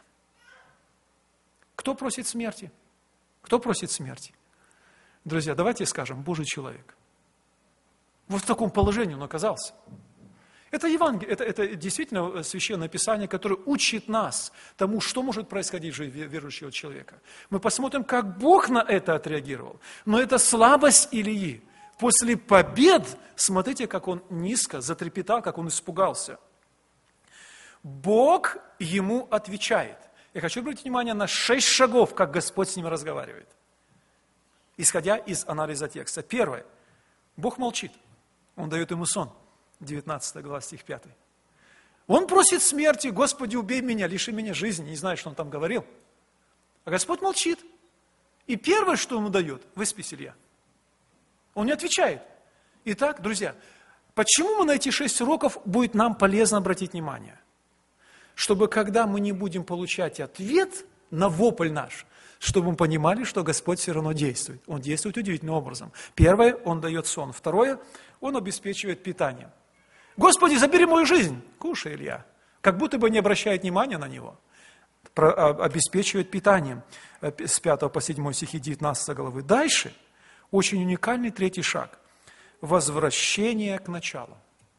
Кто просит смерти? Кто просит смерти? Друзья, давайте скажем: Божий человек. Вот в таком положении он оказался. Это Евангелие, это, это действительно Священное Писание, которое учит нас тому, что может происходить в жизни верующего человека. Мы посмотрим, как Бог на это отреагировал. Но это слабость Илии. После побед, смотрите, как он низко затрепетал, как он испугался. Бог ему отвечает. Я хочу обратить внимание на шесть шагов, как Господь с ним разговаривает, исходя из анализа текста. Первое. Бог молчит. Он дает ему сон. девятнадцатая глава, стих пятый. Он просит смерти: Господи, убей меня, лиши меня жизни. Не знаю, что он там говорил. А Господь молчит. И первое, что ему дает: выспись, Илья. Он не отвечает. Итак, друзья, почему на эти шесть уроков будет нам полезно обратить внимание? Чтобы, когда мы не будем получать ответ на вопль наш, чтобы мы понимали, что Господь все равно действует. Он действует удивительным образом. Первое, Он дает сон. Второе, Он обеспечивает питание. Господи, забери мою жизнь. Кушай, Илья. Как будто бы не обращает внимания на него. Про, обеспечивает питанием. С пятого по седьмой стихи девятнадцатой главы. Дальше очень уникальный третий шаг. Возвращение к началу.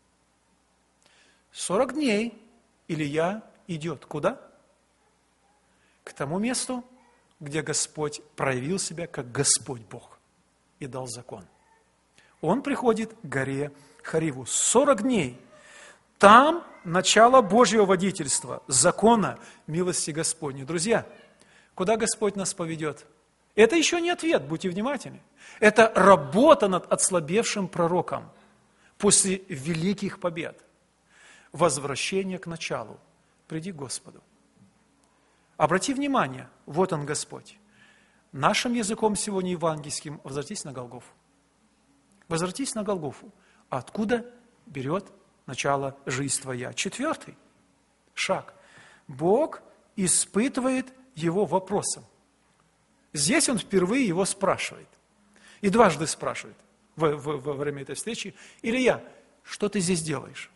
сорок дней Илья идет куда? К тому месту, где Господь проявил себя как Господь Бог и дал закон. Он приходит к горе Хариву. сорок дней. Там начало Божьего водительства, закона, милости Господней. Друзья, куда Господь нас поведет? Это еще не ответ, будьте внимательны. Это работа над отслабевшим пророком после великих побед. Возвращение к началу. Приди к Господу. Обрати внимание, вот он Господь. Нашим языком сегодня евангельским возвратись на Голгофу. Возвратись на Голгофу. Откуда берет начало жизнь твоя? Четвертый шаг. Бог испытывает его вопросом. Здесь он впервые его спрашивает. И дважды спрашивает во, во, во время этой встречи. Илья, что ты здесь делаешь?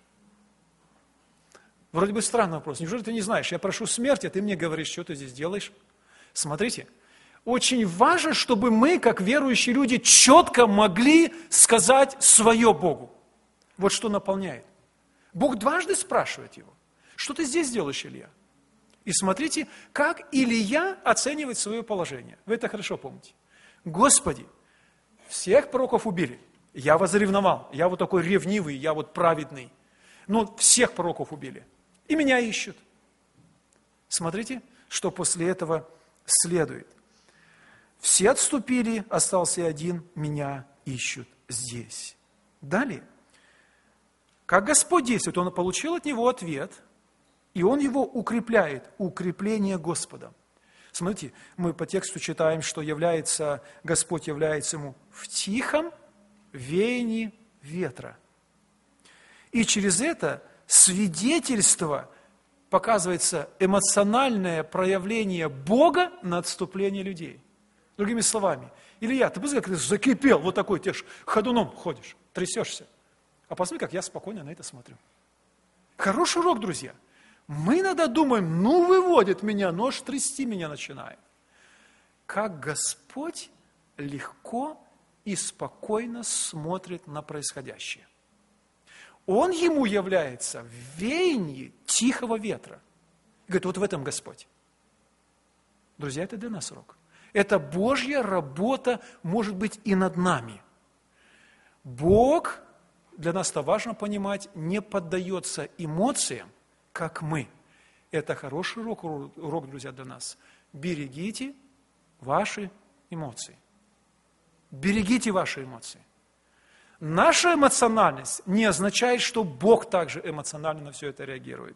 Вроде бы странный вопрос. Неужели ты не знаешь? Я прошу смерти, а ты мне говоришь, что ты здесь делаешь? Смотрите, очень важно, чтобы мы, как верующие люди, четко могли сказать свое Богу. Вот что наполняет. Бог дважды спрашивает его, что ты здесь делаешь, Илья? И смотрите, как Илья оценивает свое положение. Вы это хорошо помните. Господи, всех пророков убили. Я возревновал. Я вот такой ревнивый, я вот праведный. Но всех пророков убили. И меня ищут. Смотрите, что после этого следует. Все отступили, остался один, меня ищут здесь. Далее. Как Господь действует? Он получил от него ответ, и он его укрепляет. Укрепление Господа. Смотрите, мы по тексту читаем, что является, Господь является ему в тихом веянии ветра. И через это свидетельство показывается эмоциональное проявление Бога на отступление людей. Другими словами, Илья, ты посмотри, как ты закипел, вот такой, ты ж ходуном ходишь, трясешься. А посмотри, как я спокойно на это смотрю. Хороший урок, друзья. Мы иногда думаем, ну выводит меня, нож трясти меня начинает. Как Господь легко и спокойно смотрит на происходящее. Он ему является в веянии тихого ветра. И говорит, вот в этом Господь. Друзья, это для нас урок. Это Божья работа, может быть, и над нами. Бог, для нас-то важно понимать, не поддается эмоциям, как мы. Это хороший урок, урок, друзья, для нас. Берегите ваши эмоции. Берегите ваши эмоции. Наша эмоциональность не означает, что Бог также эмоционально на все это реагирует.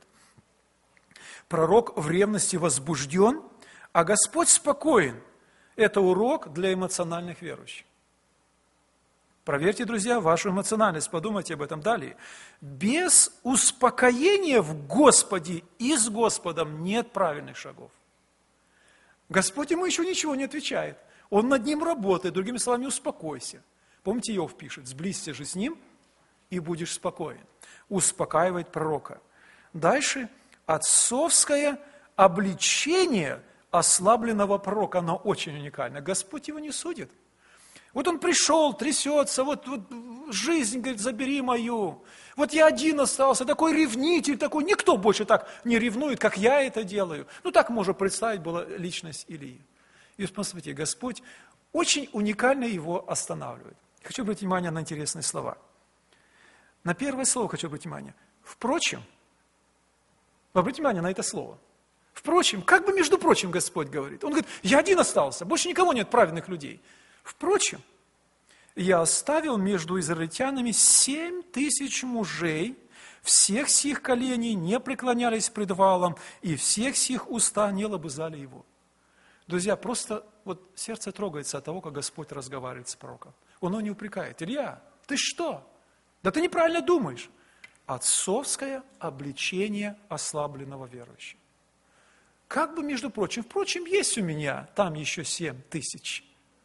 Пророк в ревности возбужден, а Господь спокоен. Это урок для эмоциональных верующих. Проверьте, друзья, вашу эмоциональность, подумайте об этом далее. Без успокоения в Господе и с Господом нет правильных шагов. Господь ему еще ничего не отвечает. Он над ним работает, другими словами, успокойся. Помните, Иов пишет, сблизься же с ним, и будешь спокоен. Успокаивает пророка. Дальше, отцовское обличение ослабленного пророка, оно очень уникально. Господь его не судит. Вот он пришел, трясется, вот, вот жизнь, говорит, забери мою. Вот я один остался, такой ревнитель, такой, никто больше так не ревнует, как я это делаю. Ну, так можно представить была личность Илии. И посмотрите, Господь очень уникально его останавливает. Хочу обратить внимание на интересные слова. На первое слово хочу обратить внимание. Впрочем, обратите внимание на это слово. Впрочем, как бы между прочим Господь говорит. Он говорит, я один остался, больше никого нет праведных людей. Впрочем, я оставил между израильтянами семь тысяч мужей, всех сих коленей не преклонялись пред Ваалом, и всех сих уста не лобызали его. Друзья, просто вот сердце трогается от того, как Господь разговаривает с пророком. Он его не упрекает. Илья, ты что? Да ты неправильно думаешь. Отцовское обличение ослабленного верующего. Как бы, между прочим, впрочем, есть у меня там еще семь тысяч.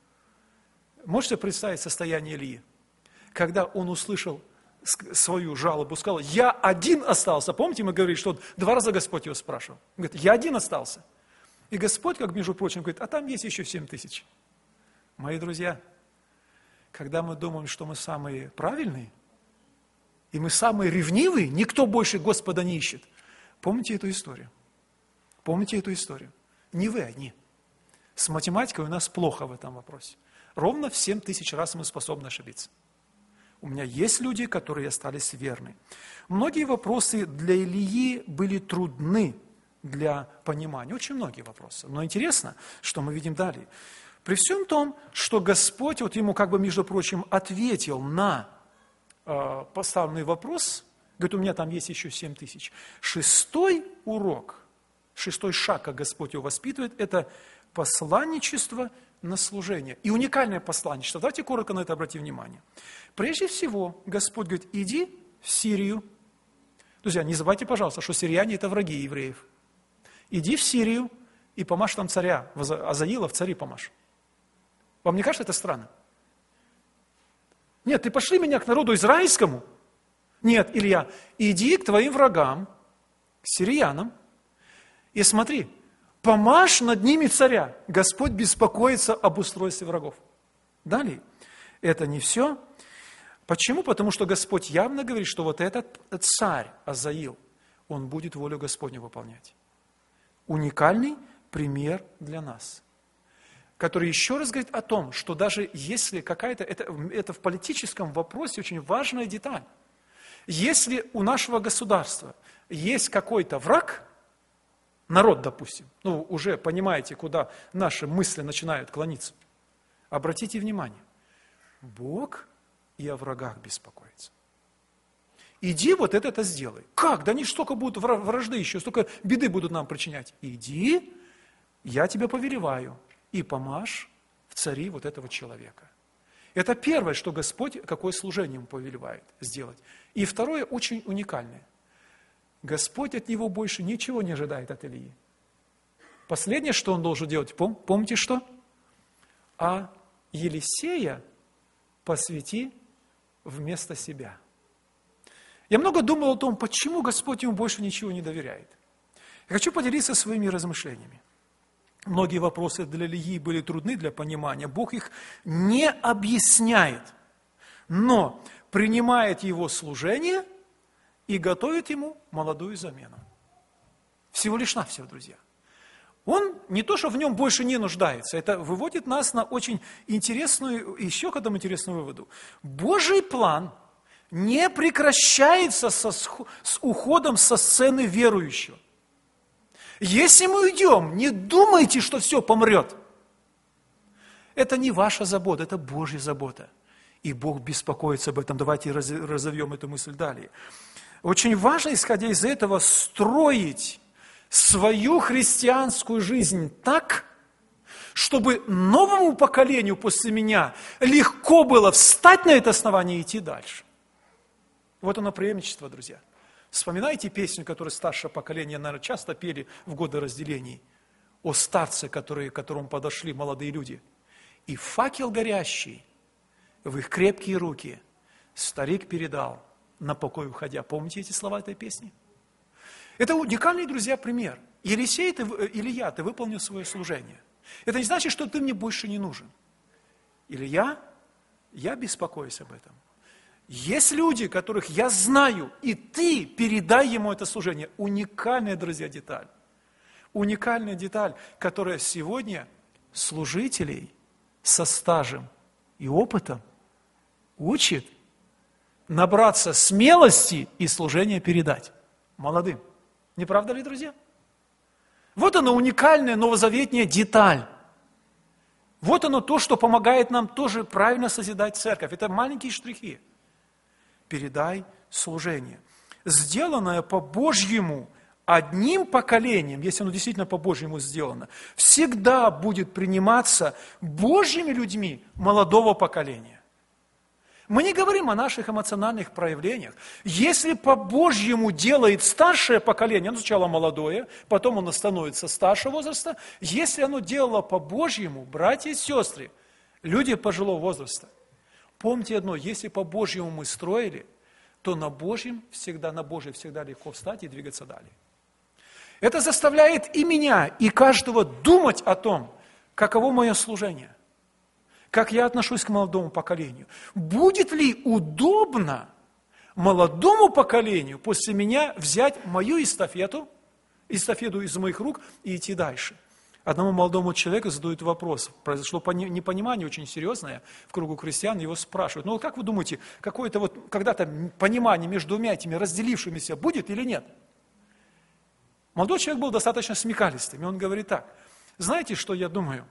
Можете представить состояние Ильи? Когда он услышал свою жалобу, сказал, я один остался. Помните, мы говорили, что два раза Господь его спрашивал. Он говорит, я один остался. И Господь, как между прочим, говорит, а там есть еще семь тысяч. Мои друзья, когда мы думаем, что мы самые правильные, и мы самые ревнивые, никто больше Господа не ищет. Помните эту историю? Помните эту историю? Не вы одни. С математикой у нас плохо в этом вопросе. Ровно в семь тысяч раз мы способны ошибиться. У меня есть люди, которые остались верны. Многие вопросы для Илии были трудны для понимания. Очень многие вопросы. Но интересно, что мы видим далее. При всем том, что Господь вот ему как бы, между прочим, ответил на э, поставленный вопрос, говорит, у меня там есть еще семь тысяч. Шестой урок, шестой шаг, как Господь его воспитывает, это посланничество на служение. И уникальное посланничество. Давайте коротко на это обратим внимание. Прежде всего, Господь говорит, иди в Сирию. Друзья, не забывайте, пожалуйста, что сирияне – это враги евреев. Иди в Сирию и помажь там царя, Азаила в цари помажь. Вам не кажется это странно? Нет, ты пошли меня к народу израильскому. Нет, Илья, иди к твоим врагам, к сириянам, и смотри, помажь над ними царя. Господь беспокоится об устройстве врагов. Далее, это не все. Почему? Потому что Господь явно говорит, что вот этот царь Азаил, он будет волю Господню выполнять. Уникальный пример для нас, который еще раз говорит о том, что даже если какая-то, это, это в политическом вопросе очень важная деталь. Если у нашего государства есть какой-то враг, народ, допустим, ну, уже понимаете, куда наши мысли начинают клониться, обратите внимание, Бог и о врагах беспокоится. Иди вот это-то сделай. Как? Да они столько будут вражды еще, столько беды будут нам причинять. Иди, я тебя повелеваю, и помажь в цари вот этого человека. Это первое, что Господь, какое служение ему повелевает сделать. И второе, очень уникальное. Господь от него больше ничего не ожидает от Илии. Последнее, что он должен делать, пом, помните что? А Елисея посвяти вместо себя. Я много думал о том, почему Господь ему больше ничего не доверяет. Я хочу поделиться своими размышлениями. Многие вопросы для Илии были трудны для понимания. Бог их не объясняет, но принимает его служение и готовит ему молодую замену. Всего лишь навсего, друзья. Он не то, что в нем больше не нуждается, это выводит нас на очень интересную, еще к этому интересному выводу. Божий план не прекращается со, с уходом со сцены верующего. Если мы уйдем, не думайте, что все помрет. Это не ваша забота, это Божья забота. И Бог беспокоится об этом. Давайте разовьем эту мысль далее. Очень важно, исходя из этого, строить свою христианскую жизнь так, чтобы новому поколению после меня легко было встать на это основание и идти дальше. Вот оно преемничество, друзья. Вспоминайте песню, которую старшее поколение, наверное, часто пели в годы разделений, о старце, которые, к которому подошли молодые люди. И факел горящий в их крепкие руки старик передал, на покой уходя. Помните эти слова этой песни? Это уникальный, друзья, пример. Елисей, ты, Илья, ты выполнил свое служение. Это не значит, что ты мне больше не нужен. Илья, я беспокоюсь об этом. Есть люди, которых я знаю, и ты передай ему это служение. Уникальная, друзья, деталь. Уникальная деталь, которая сегодня служителей со стажем и опытом учит набраться смелости и служение передать молодым. Не правда ли, друзья? Вот она уникальная новозаветная деталь. Вот оно то, что помогает нам тоже правильно созидать церковь. Это маленькие штрихи. Передай служение. Сделанное по-божьему одним поколением, если оно действительно по-божьему сделано, всегда будет приниматься Божьими людьми молодого поколения. Мы не говорим о наших эмоциональных проявлениях. Если по-божьему делает старшее поколение, оно сначала молодое, потом оно становится старшего возраста, если оно делало по-божьему, братья и сестры, люди пожилого возраста, помните одно, если по-божьему мы строили, то на Божьем всегда, на Божьем всегда легко встать и двигаться далее. Это заставляет и меня, и каждого думать о том, каково мое служение, как я отношусь к молодому поколению. Будет ли удобно молодому поколению после меня взять мою эстафету, эстафету из моих рук и идти дальше? Одному молодому человеку задают вопрос, произошло непонимание очень серьезное в кругу христиан, его спрашивают, ну как вы думаете, какое-то вот когда-то понимание между двумя этими разделившимися будет или нет? Молодой человек был достаточно смекалистым, и он говорит так, знаете, что я думаю?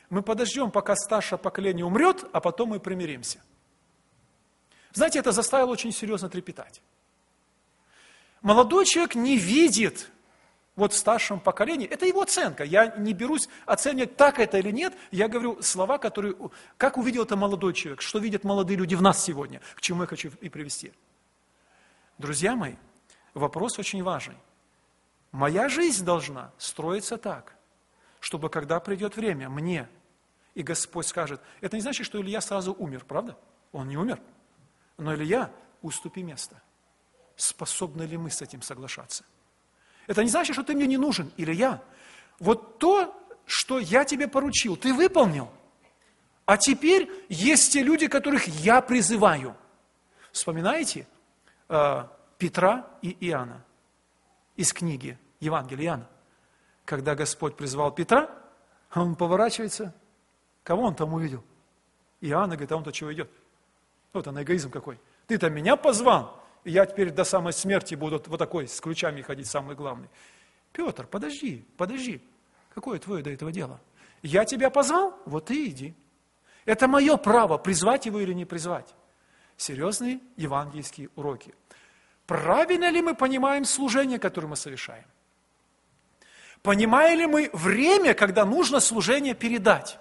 Мы подождем, пока старшее поколение умрет, а потом мы примиримся. Знаете, это заставило очень серьезно трепетать. Молодой человек не видит вот в старшем поколении, это его оценка, я не берусь оценивать, так это или нет, я говорю слова, которые, как увидел это молодой человек, что видят молодые люди в нас сегодня, к чему я хочу и привести. Друзья мои, вопрос очень важный. Моя жизнь должна строиться так, чтобы когда придет время, мне, и Господь скажет, это не значит, что Илья сразу умер, правда? Он не умер, но Илья, уступи место. Способны ли мы с этим соглашаться? Это не значит, что ты мне не нужен, Илья. Вот то, что я тебе поручил, ты выполнил. А теперь есть те люди, которых я призываю. Вспоминаете э, Петра и Иоанна из книги Евангелия Иоанна? Когда Господь призвал Петра, он поворачивается. Кого он там увидел? Иоанна говорит, а он-то чего идет? Вот он, эгоизм какой. Ты-то меня позвал. И я теперь до самой смерти буду вот такой, с ключами ходить, самый главный. Петр, подожди, подожди. Какое твое до этого дело? Я тебя позвал, вот ты иди. Это мое право, призвать его или не призвать. Серьезные евангельские уроки. Правильно ли мы понимаем служение, которое мы совершаем? Понимаем ли мы время, когда нужно служение передать?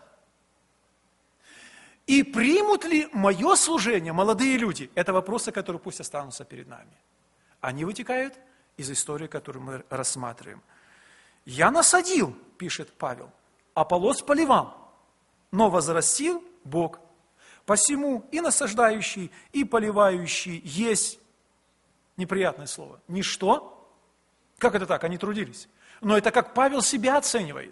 И примут ли мое служение молодые люди? Это вопросы, которые пусть останутся перед нами. Они вытекают из истории, которую мы рассматриваем. «Я насадил», пишет Павел, «Аполлос поливал, но возрастил Бог. Посему и насаждающий, и поливающий есть», неприятное слово, «ничто». Как это так? Они трудились. Но это как Павел себя оценивает.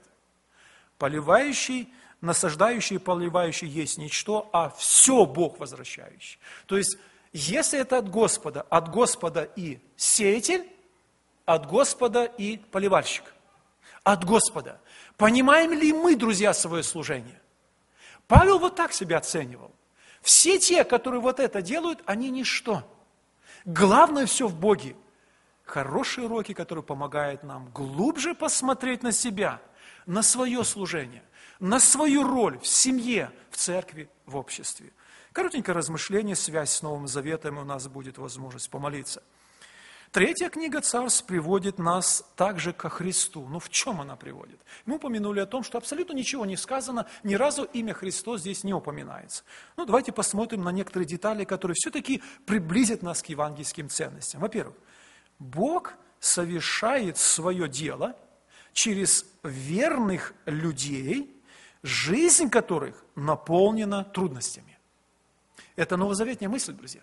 Поливающий, насаждающий и поливающий есть ничто, а все Бог возвращающий. То есть, если это от Господа, от Господа и сеятель, от Господа и поливальщик. От Господа. Понимаем ли мы, друзья, свое служение? Павел вот так себя оценивал. Все те, которые вот это делают, они ничто. Главное все в Боге. Хорошие уроки, которые помогают нам глубже посмотреть на себя, на свое служение, на свою роль в семье, в церкви, в обществе. Коротенькое размышление, связь с Новым Заветом, и у нас будет возможность помолиться. Третья книга Царств приводит нас также ко Христу. Ну, в чем она приводит? Мы упомянули о том, что абсолютно ничего не сказано, ни разу имя Христос здесь не упоминается. Ну, давайте посмотрим на некоторые детали, которые все-таки приблизят нас к евангельским ценностям. Во-первых, Бог совершает свое дело через верных людей, жизнь которых наполнена трудностями. Это новозаветная мысль, друзья.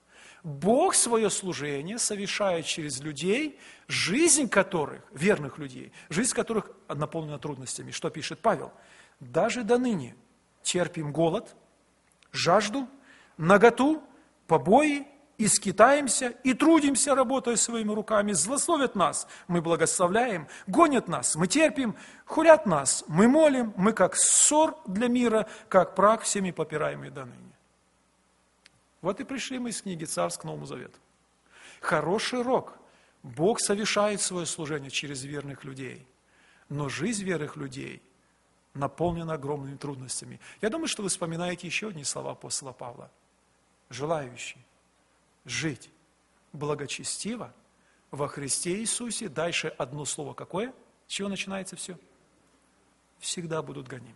Бог свое служение совершает через людей, жизнь которых, верных людей, жизнь которых наполнена трудностями. Что пишет Павел? «Даже до ныне терпим голод, жажду, наготу, побои, и скитаемся, и трудимся, работая своими руками, злословят нас, мы благословляем, гонят нас, мы терпим, хулят нас, мы молим, мы как ссор для мира, как прах всеми попираемый до ныне». Вот и пришли мы из книги Царств к Новому Завету. Хороший урок. Бог совершает свое служение через верных людей, но жизнь верных людей наполнена огромными трудностями. Я думаю, что вы вспоминаете еще одни слова апостола Павла. «Желающий жить благочестиво во Христе Иисусе». Дальше одно слово какое? С чего начинается все? Всегда будут гонимы.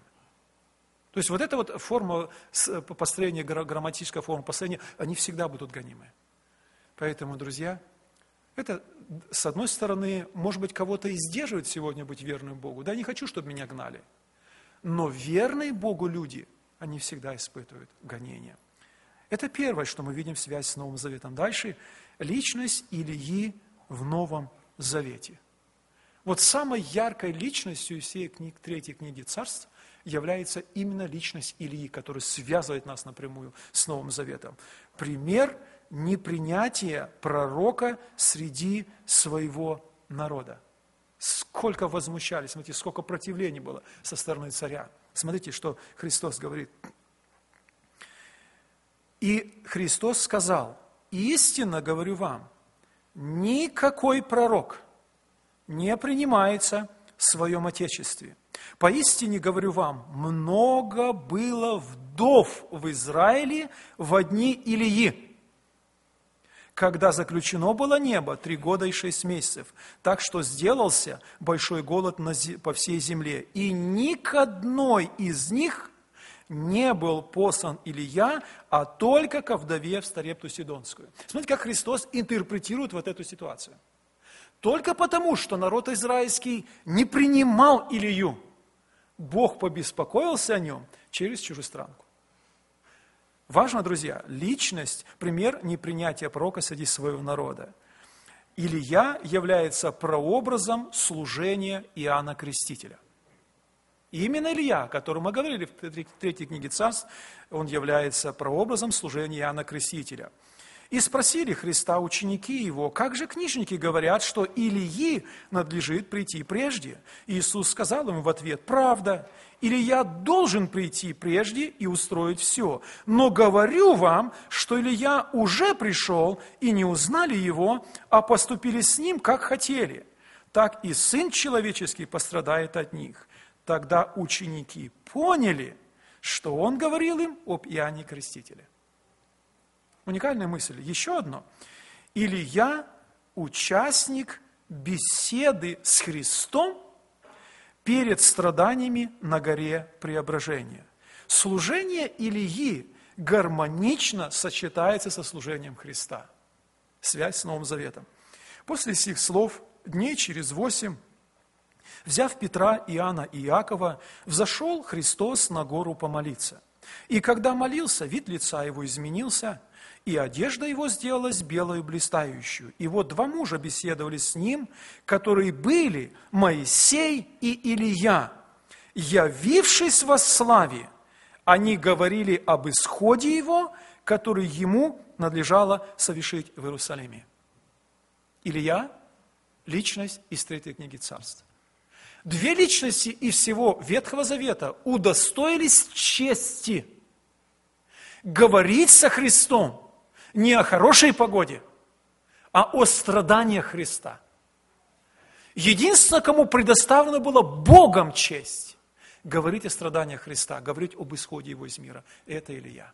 То есть вот эта вот форма построения, грамматическая форма построения, они всегда будут гонимы. Поэтому, друзья, это, с одной стороны, может быть, кого-то и сдерживает сегодня быть верным Богу. Да, не хочу, чтобы меня гнали. Но верные Богу люди, они всегда испытывают гонения. Это первое, что мы видим в связи с Новым Заветом. Дальше личность Илии в Новом Завете. Вот самой яркой личностью всей книг, третьей книги Царств является именно личность Илии, которая связывает нас напрямую с Новым Заветом. Пример непринятия пророка среди своего народа. Сколько возмущались, смотрите, сколько противлений было со стороны царя. Смотрите, что Христос говорит. И Христос сказал: «Истинно говорю вам, никакой пророк не принимается в своем Отечестве. Поистине говорю вам, много было вдов в Израиле в дни Илии, когда заключено было небо три года и шесть месяцев, так что сделался большой голод на зе- по всей земле. И ни к одной из них не был послан Илия, а только ко вдове в Сарепту Сидонскую. Смотрите, как Христос интерпретирует вот эту ситуацию. Только потому, что народ израильский не принимал Илию, Бог побеспокоился о нем через чужестранку. Важно, друзья, личность, пример непринятия пророка среди своего народа. Илия является прообразом служения Иоанна Крестителя. И именно Илия, о котором мы говорили в третьей книге Царств, он является прообразом служения Иоанна Крестителя. И спросили Христа ученики его, как же книжники говорят, что Илии надлежит прийти прежде? Иисус сказал им в ответ, правда, Илия должен прийти прежде и устроить все. Но говорю вам, что Илия уже пришел, и не узнали его, а поступили с ним, как хотели. Так и Сын Человеческий пострадает от них. Тогда ученики поняли, что он говорил им об Иоанне Крестителе. Уникальная мысль. Еще одно. Илия – участник беседы с Христом перед страданиями на горе Преображения. Служение Илии гармонично сочетается со служением Христа. Связь с Новым Заветом. После сих слов, дней через восемь, взяв Петра, Иоанна и Иакова, взошел Христос на гору помолиться. И когда молился, вид лица его изменился, и одежда его сделалась белою блистающую. И вот два мужа беседовали с ним, которые были Моисей и Илия. Явившись во славе, они говорили об исходе его, который ему надлежало совершить в Иерусалиме. Илия – личность из третьей книги Царств. Две личности из всего Ветхого Завета удостоились чести говорить со Христом не о хорошей погоде, а о страданиях Христа. Единственное, кому предоставлено было Богом честь говорить о страданиях Христа, говорить об исходе его из мира, это Илия.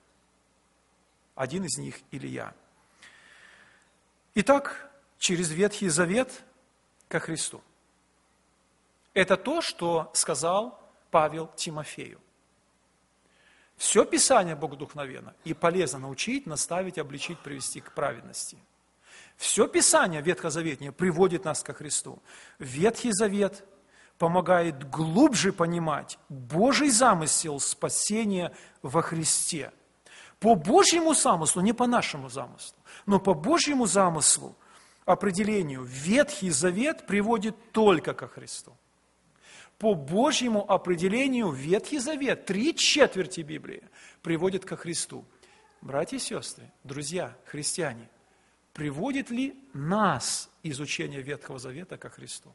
Один из них – Илия. Итак, через Ветхий Завет ко Христу. Это то, что сказал Павел Тимофею. Все Писание богодухновенно и полезно научить, наставить, обличить, привести к праведности. Все Писание ветхозаветное приводит нас ко Христу. Ветхий Завет помогает глубже понимать Божий замысел спасения во Христе. По Божьему замыслу, не по нашему замыслу, но по Божьему замыслу, определению, Ветхий Завет приводит только ко Христу. По Божьему определению Ветхий Завет, три четверти Библии, приводит ко Христу. Братья и сестры, друзья, христиане, приводит ли нас изучение Ветхого Завета ко Христу?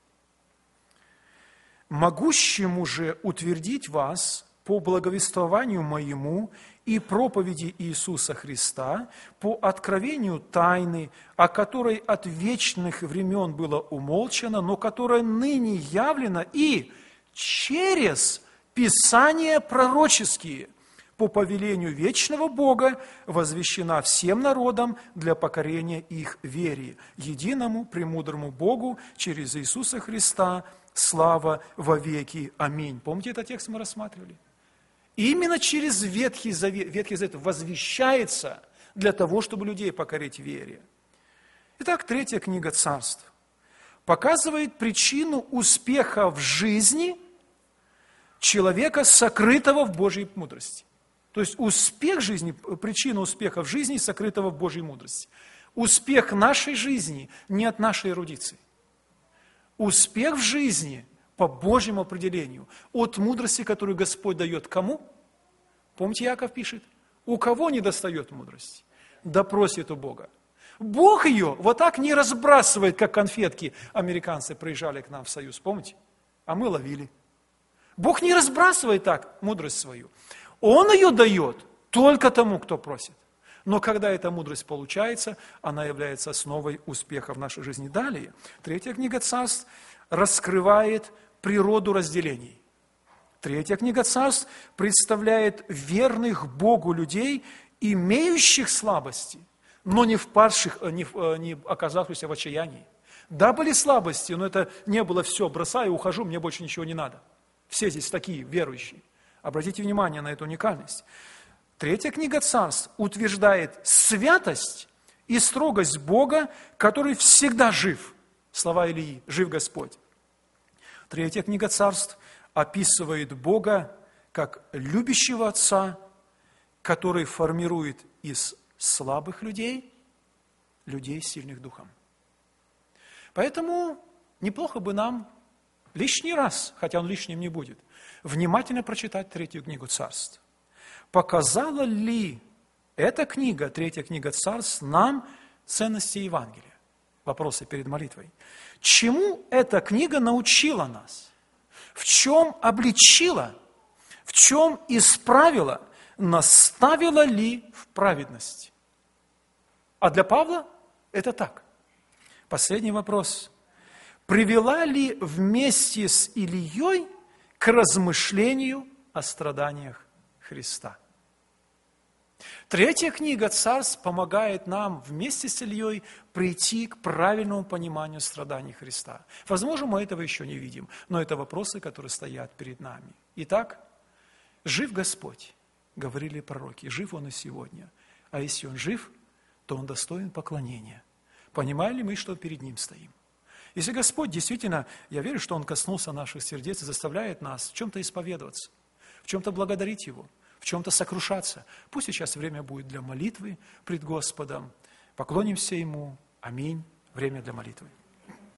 Могущему же утвердить вас по благовествованию моему и проповеди Иисуса Христа, по откровению тайны, о которой от вечных времен было умолчано, но которая ныне явлена и через Писания пророческие, по повелению вечного Бога, возвещена всем народам для покорения их вере, единому премудрому Богу через Иисуса Христа, слава во веки. Аминь. Помните, этот текст мы рассматривали? Именно через Ветхий Завет, Ветхий Завет возвещается для того, чтобы людей покорить вере. Итак, третья книга Царств показывает причину успеха в жизни человека, сокрытого в Божьей мудрости. То есть успех жизни, причина успеха в жизни, сокрытого в Божьей мудрости. Успех нашей жизни не от нашей эрудиции. Успех в жизни по Божьему определению, от мудрости, которую Господь дает кому? Помните, Иаков пишет, у кого не достает мудрости? Да просит у Бога. Бог ее вот так не разбрасывает, как конфетки. Американцы приезжали к нам в Союз, помните? А мы ловили. Бог не разбрасывает так мудрость свою. Он ее дает только тому, кто просит. Но когда эта мудрость получается, она является основой успеха в нашей жизни. Далее, третья книга Царств раскрывает природу разделений. Третья книга Царств представляет верных Богу людей, имеющих слабости, но не впадших, не, не оказавшихся в отчаянии. Да, были слабости, но это не было все, бросаю, ухожу, мне больше ничего не надо. Все здесь такие верующие. Обратите внимание на эту уникальность. Третья книга Царств утверждает святость и строгость Бога, который всегда жив. Слова Илии, жив Господь. Третья книга Царств описывает Бога как любящего Отца, который формирует из слабых людей, людей сильных духом. Поэтому неплохо бы нам лишний раз, хотя он лишним не будет, внимательно прочитать третью книгу Царств. Показала ли эта книга, третья книга Царств, нам ценности Евангелия? Вопросы перед молитвой. Чему эта книга научила нас? В чем обличила? В чем исправила? Наставила ли в праведность? А для Павла это так. Последний вопрос. Привела ли вместе с Илией к размышлению о страданиях Христа? Третья книга Царств помогает нам вместе с Ильей прийти к правильному пониманию страданий Христа. Возможно, мы этого еще не видим, но это вопросы, которые стоят перед нами. Итак, жив Господь, говорили пророки, жив Он и сегодня. А если Он жив, то Он достоин поклонения. Понимаем ли мы, что перед Ним стоим? Если Господь действительно, я верю, что Он коснулся наших сердец и заставляет нас в чем-то исповедоваться, в чем-то благодарить Его, в чем-то сокрушаться. Пусть сейчас время будет для молитвы пред Господом. Поклонимся Ему. Аминь. Время для молитвы.